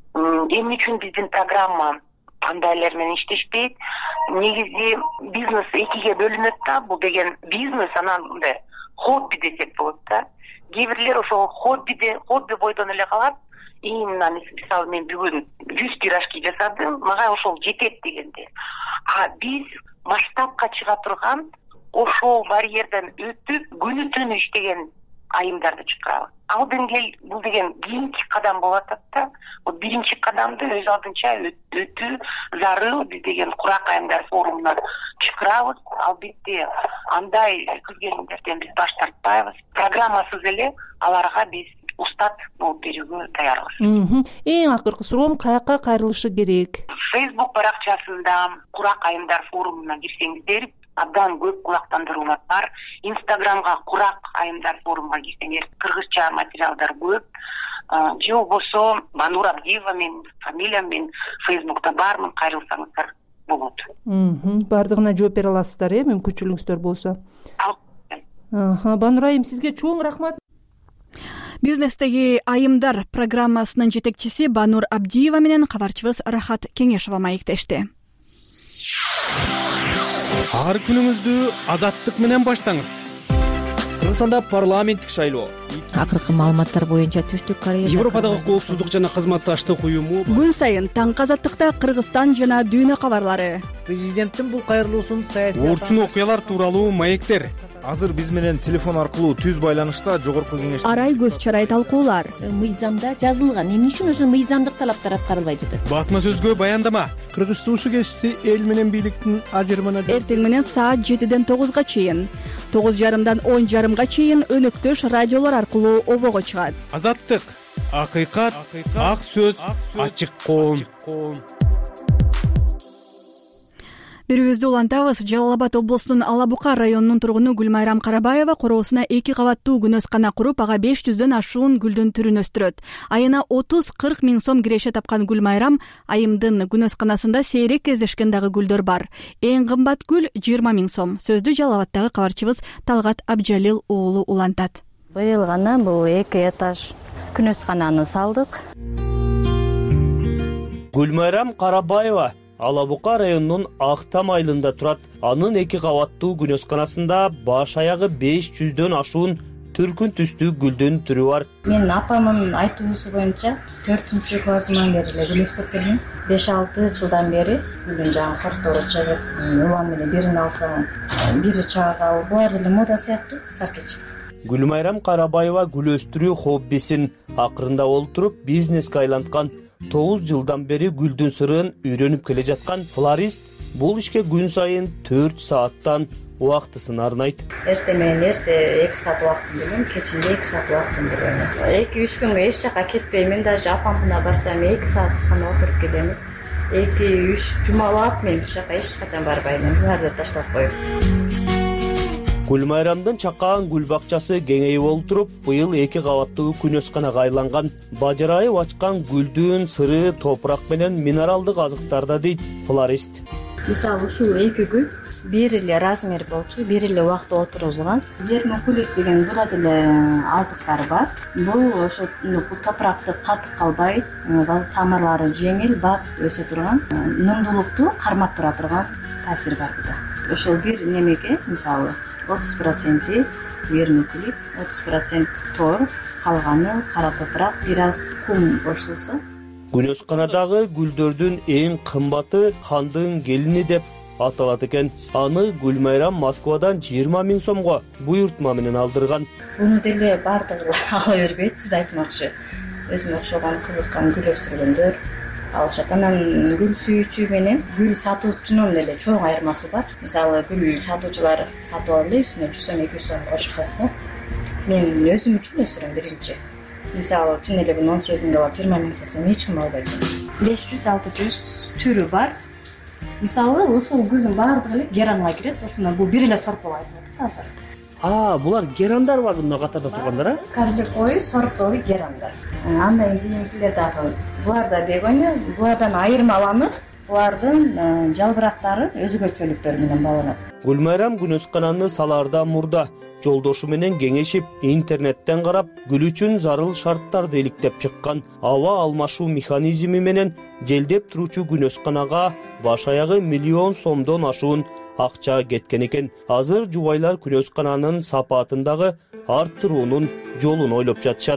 S23: эмне үчүн биздин программа андайлар менен иштешпейт? Негизи бизнес экиге бөлүнөт да. Бул деген бизнес анан мындай хобби десек болот да. Кээ бирлер ошол хобби бойдон эле калат. Мисалы, мен бүгүн 100 пирожки жасадым, мага ошол жетет дегенде. А биз масштабка чыга турган, ошол барьерден өтүп, күнү түнү иштеген айымдарды чыгарабыз. Ал деңгей бул деген кийинки кадам болуп атат да. Биринчи кадамды өз алдынча өтүү зарыл. Биз деген курак айымдар форумунан чыгарабыз. Албетте андай кыз келиндерден биз баш тартпайбыз. Программасыз эле аларга биз устат болуп берүүгө даярбыз.
S21: Эң акыркы суроом, каякка кайрылышы керек?
S23: Facebook баракчасында Курак айымдар форумуна кирсеңиздер, абдан көп кулактандыруулар бар. Инстаграмга Курак айымдар форумуна кирсеңер, кыргызча материалдар көп. Же болбосо Банур Абдиева менин фамилиям менен Facebook'та бармын, кайрылсаңыздар болот.
S21: Бардыгына жооп бере аласыздар, мүмкүнчүлүгүңүздөр болсо. Банур айым, сизге чоң рахмат.
S1: Бизнестеги айымдар программасынын жетекчиси Банур Абдиева менен кабарчыбыз Рахат Кеңешова маектешти.
S3: Ар күнүңүздү азаттык менен баштаңыз. Кыргызстанда парламенттик шайлоо.
S7: Акыркы маалыматтар боюнча Түштүк Корея
S3: Европадагы коопсуздук жана кызматташтык уюму
S1: күн сайын таңкы азаттыкта Кыргызстан жана дүйнө кабарлары.
S4: Президенттин бул кайрылуусун саясий
S3: орчун окуялар тууралуу маектер.
S14: Азыр биз менен телефон аркылуу түз байланышта жогорку кеңеш
S1: Арай көз чарай талкуулар.
S7: Мыйзамда жазылган, эмне үчүн ошо мыйзамдык талаптар аткарылбай жатат?
S3: Басма сөзгө баяндама.
S10: Кыргыз туусу кесиси эл менен бийликтин ажырымына
S1: Эртең менен саат 7ден 9га чейин, 9:30дан 10:30га чейин өнөктөш радиолор аркылуу обого чыгат.
S3: Азаттык, акыйкат, ак сөз, ачык коом.
S1: Берүүбүздү улантабыз. Жалал Абад облусунун Ала Бука районунун тургуну Гүлмайрам Карабаева короосуна 2 кабаттуу күнөскана куруп, ага 500дөн ашуун гүлдүн түрүн өстүрөт. Айына 30-40 миң сом киреше тапкан Гүлмайрам айымдын күнөсканасында сейрек кездешкен дагы гүлдөр бар. Эң кымбат гүл 20 миң сом. Сөздү Жалал Абаддагы кабарчыбыз Талгат Абжалил уулу улантат.
S12: Быйыл гана бул 2 этаж күнөскананы салдык.
S13: Гүлмайрам Карабаева Ала Бука районунун Актам айылында турат. Анын 2 кабаттуу күнөсканасында баш аягы 500дөн ашуун түркүн түстүү гүлдүн түрү бар.
S12: Мен апамдын айтуусу боюнча 4-классыман бери эле гүл өстүрүп келдим. 5-6 жылдан бери гүлдүн жаңы сорттору чыгып, улам менен бирин алсаң, бири чагал, булар деле мода сыяктуу саркеч.
S13: Гүлмайрам Карабаева гүл өстүрүү хоббисин акырында олтуруп бизнеске айланткан. 9 жылдан бери гүлдүн сырын үйрөнүп келе жаткан флорист бул ишке күн сайын 4 сааттан убактысын арнайт.
S12: Эртең менен 2 саат убактын берем, кечинде 2 саат убактын берем. 2-3 күнгө эч жака кетпеймин, даже апамдына барсам 2 саат гана отуруп келем. 2-3 жумалап мен бир жака эч качан барбайм, буларды таштап коюп.
S13: Гүлмайрамдын чакаан гүл бакчасы кеңейип олтуруп, быйыл 2 кабаттуу күнөсканага айланган. Бажырайып ачкан гүлдүн сыры топурак менен минералдык азыктарда дейт флорист.
S12: Мисалы ушул 2 гүл бир эле размер болчу, бир эле убакта отургузулган. Вермикулит деген буда деле азыктар бар. Бул ошо топуракты катып калбай, тамырлары жеңил, бат өсө турган, нымдуулукту кармап тура турган таасир бар буда. Ошол бир немеге, мисалы 30% вермикулит, 30% тор, калганы кара топурак, бир аз кум кошулса.
S13: Күнөсканадагы гүлдөрдүн эң кымбаты хандын келини деп аталат экен. Аны Гүлмайрам Москвадан 20 миң сомго буйртма менен алдырган.
S12: Буну деле бардыгы ала бербейт, сиз айтмакчы. Өзүмө окшогон кызыккан гүл өстүргөндөр алышат. Анан гүл сүйүүчү менен гүл сатуучунун деле чоң айырмасы бар. Мисалы гүл сатуучулар сатып алып үстүнө 100 сом 200 сом кошуп сатса, мен өзүм үчүн өстүрөм биринчи. Мисалы чын эле бул 17 доллар 20 миң сатсам эч ким албайт. 500-600 түрү бар. Мисалы ушул гүлдүн баардыгы эле геранга кирет. Ошондо бул бир эле сорт болуп атат азыр.
S3: Булар герандар базы мына катарда тургандар, а?
S12: Карликой сортовый герандар. Андан кийинкилер дагы буларда дегенде, булардан айырмаланып, булардын жалбырактары өзгөчөлүктөр менен байланат.
S13: Гүлмайрам күнөскананы салаардан мурда жолдошу менен кеңешип, интернеттен карап, гүл үчүн зарыл шарттарды иликтеп чыккан. Аба алмашуу механизми менен желдеп туручу күнөсканага баш аягы 1 миллион сомдон ашуун акча кеткен экен. Азыр жубайлар күнөскананын сапаатындагы арттыруунун жолун ойлоп жатышат.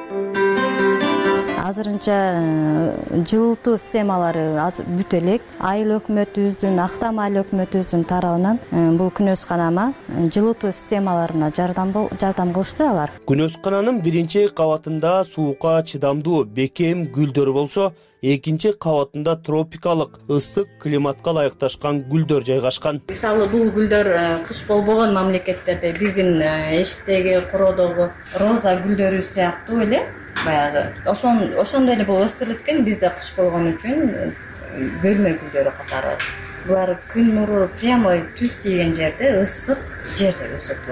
S12: Азырынча жылытуу системалары бүт элек. Айыл өкмөтүбүздүн, Актам айыл өкмөтүбүздүн тарабынан бул күнөсканама жылытуу системаларына жардам кылышты алар.
S13: Күнөскананын биринчи кабатында суукка чыдамдуу бекем гүлдөр болсо, экинчи кабатында тропикалык ысык климатка ылайыкташкан гүлдөр жайгашкан.
S12: Мисалы бул гүлдөр кыш болбогон мамлекеттерде биздин эшиктеги короодогу роза гүлдөрү сыяктуу эле баягы. Ошондой эле бул өстүрүлөт экен, бизде кыш болгон үчүн бөлмө гүлдөрү катары. Булар күн нуру прямой түз тийген жерде, ысык жерде өсөт булар.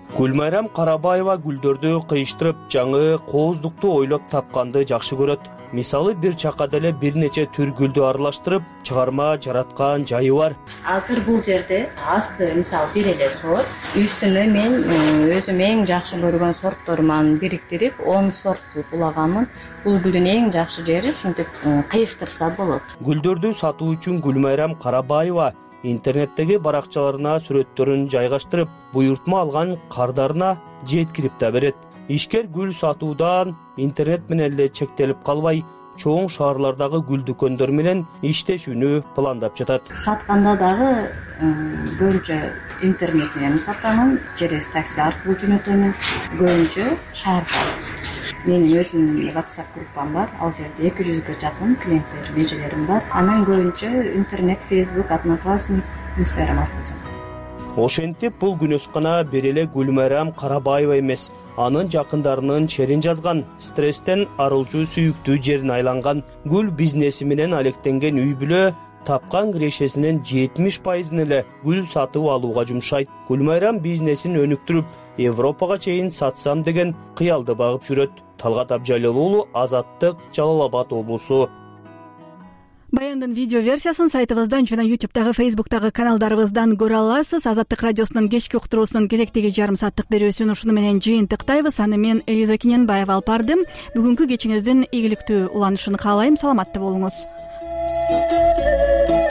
S13: Гүлмайрам Карабаева гүлдөрдү кыйыштырып, жаңы кооздукту ойлоп тапканды жакшы көрөт. Мисалы, бир чакада эле бир нече түр гүлдү аралаштырып чыгарма жараткан жайы бар.
S12: Азыр бул жерде асты мисалы бир эле сорт, үстүнө мен өзүм эң жакшы көргөн сортторуман бириктирип 10 сортту булаганмын. Бул гүлдүн эң жакшы жери ушинтип кыйыштырса болот.
S13: Гүлдөрдү сатуу үчүн Гүлмайрам Карабаева интернеттеги баракчаларына сүрөттөрүн жайгаштырып, буйртма алган кардарына жеткирип да берет. Ишкер гүл сатуудан интернет менен эле чектелип калбай, чоң шаарлардагы гүл дүкөндөр менен иштешүүнү пландап жатат.
S12: Сатканда дагы көбүнчө интернет менен сатамын, через такси аркылуу жөнөтөмүн. Көбүнчө шаарда. Менин өзүмдүн WhatsApp группам бар. Ал жерде 200ге жакын клиенттер, межелерим бар. Анан көбүнчө интернет, Facebook, Одноклассник, Instagram аркылуу сатам.
S13: Ошентип, бул күнөскана бир эле Гүлмайрам Карабаева эмес, анын жакындарынын черин жазган, стресстен арылчу сүйүктүү жерин айланган, гүл бизнеси менен алектенген үй бүлө тапкан кирешесинин 70%-ын эле гүл сатып алууга жумшайт. Гүлмайрам бизнесин өнүктүрүп, Европага чейин сатсам деген кыялды багып жүрөт. Талгат Абжалил уулу, Азаттык, Жалал Абад облусу.
S1: Баяндын видео версиясын сайтыбыздан жана YouTube'дагы, Facebook'тагы каналдарыбыздан көрө аласыз. Азаттык радиосунун кечки уктуруусунун кезектеги жарым сааттык берүүсүн ушуну менен жыйынтыктайбыз. Аны мен Элиза Кененбаева алып бардым. Бүгүнкү кечиңиздин ийгиликтүү уланышын каалайм. Саламатта болуңуз.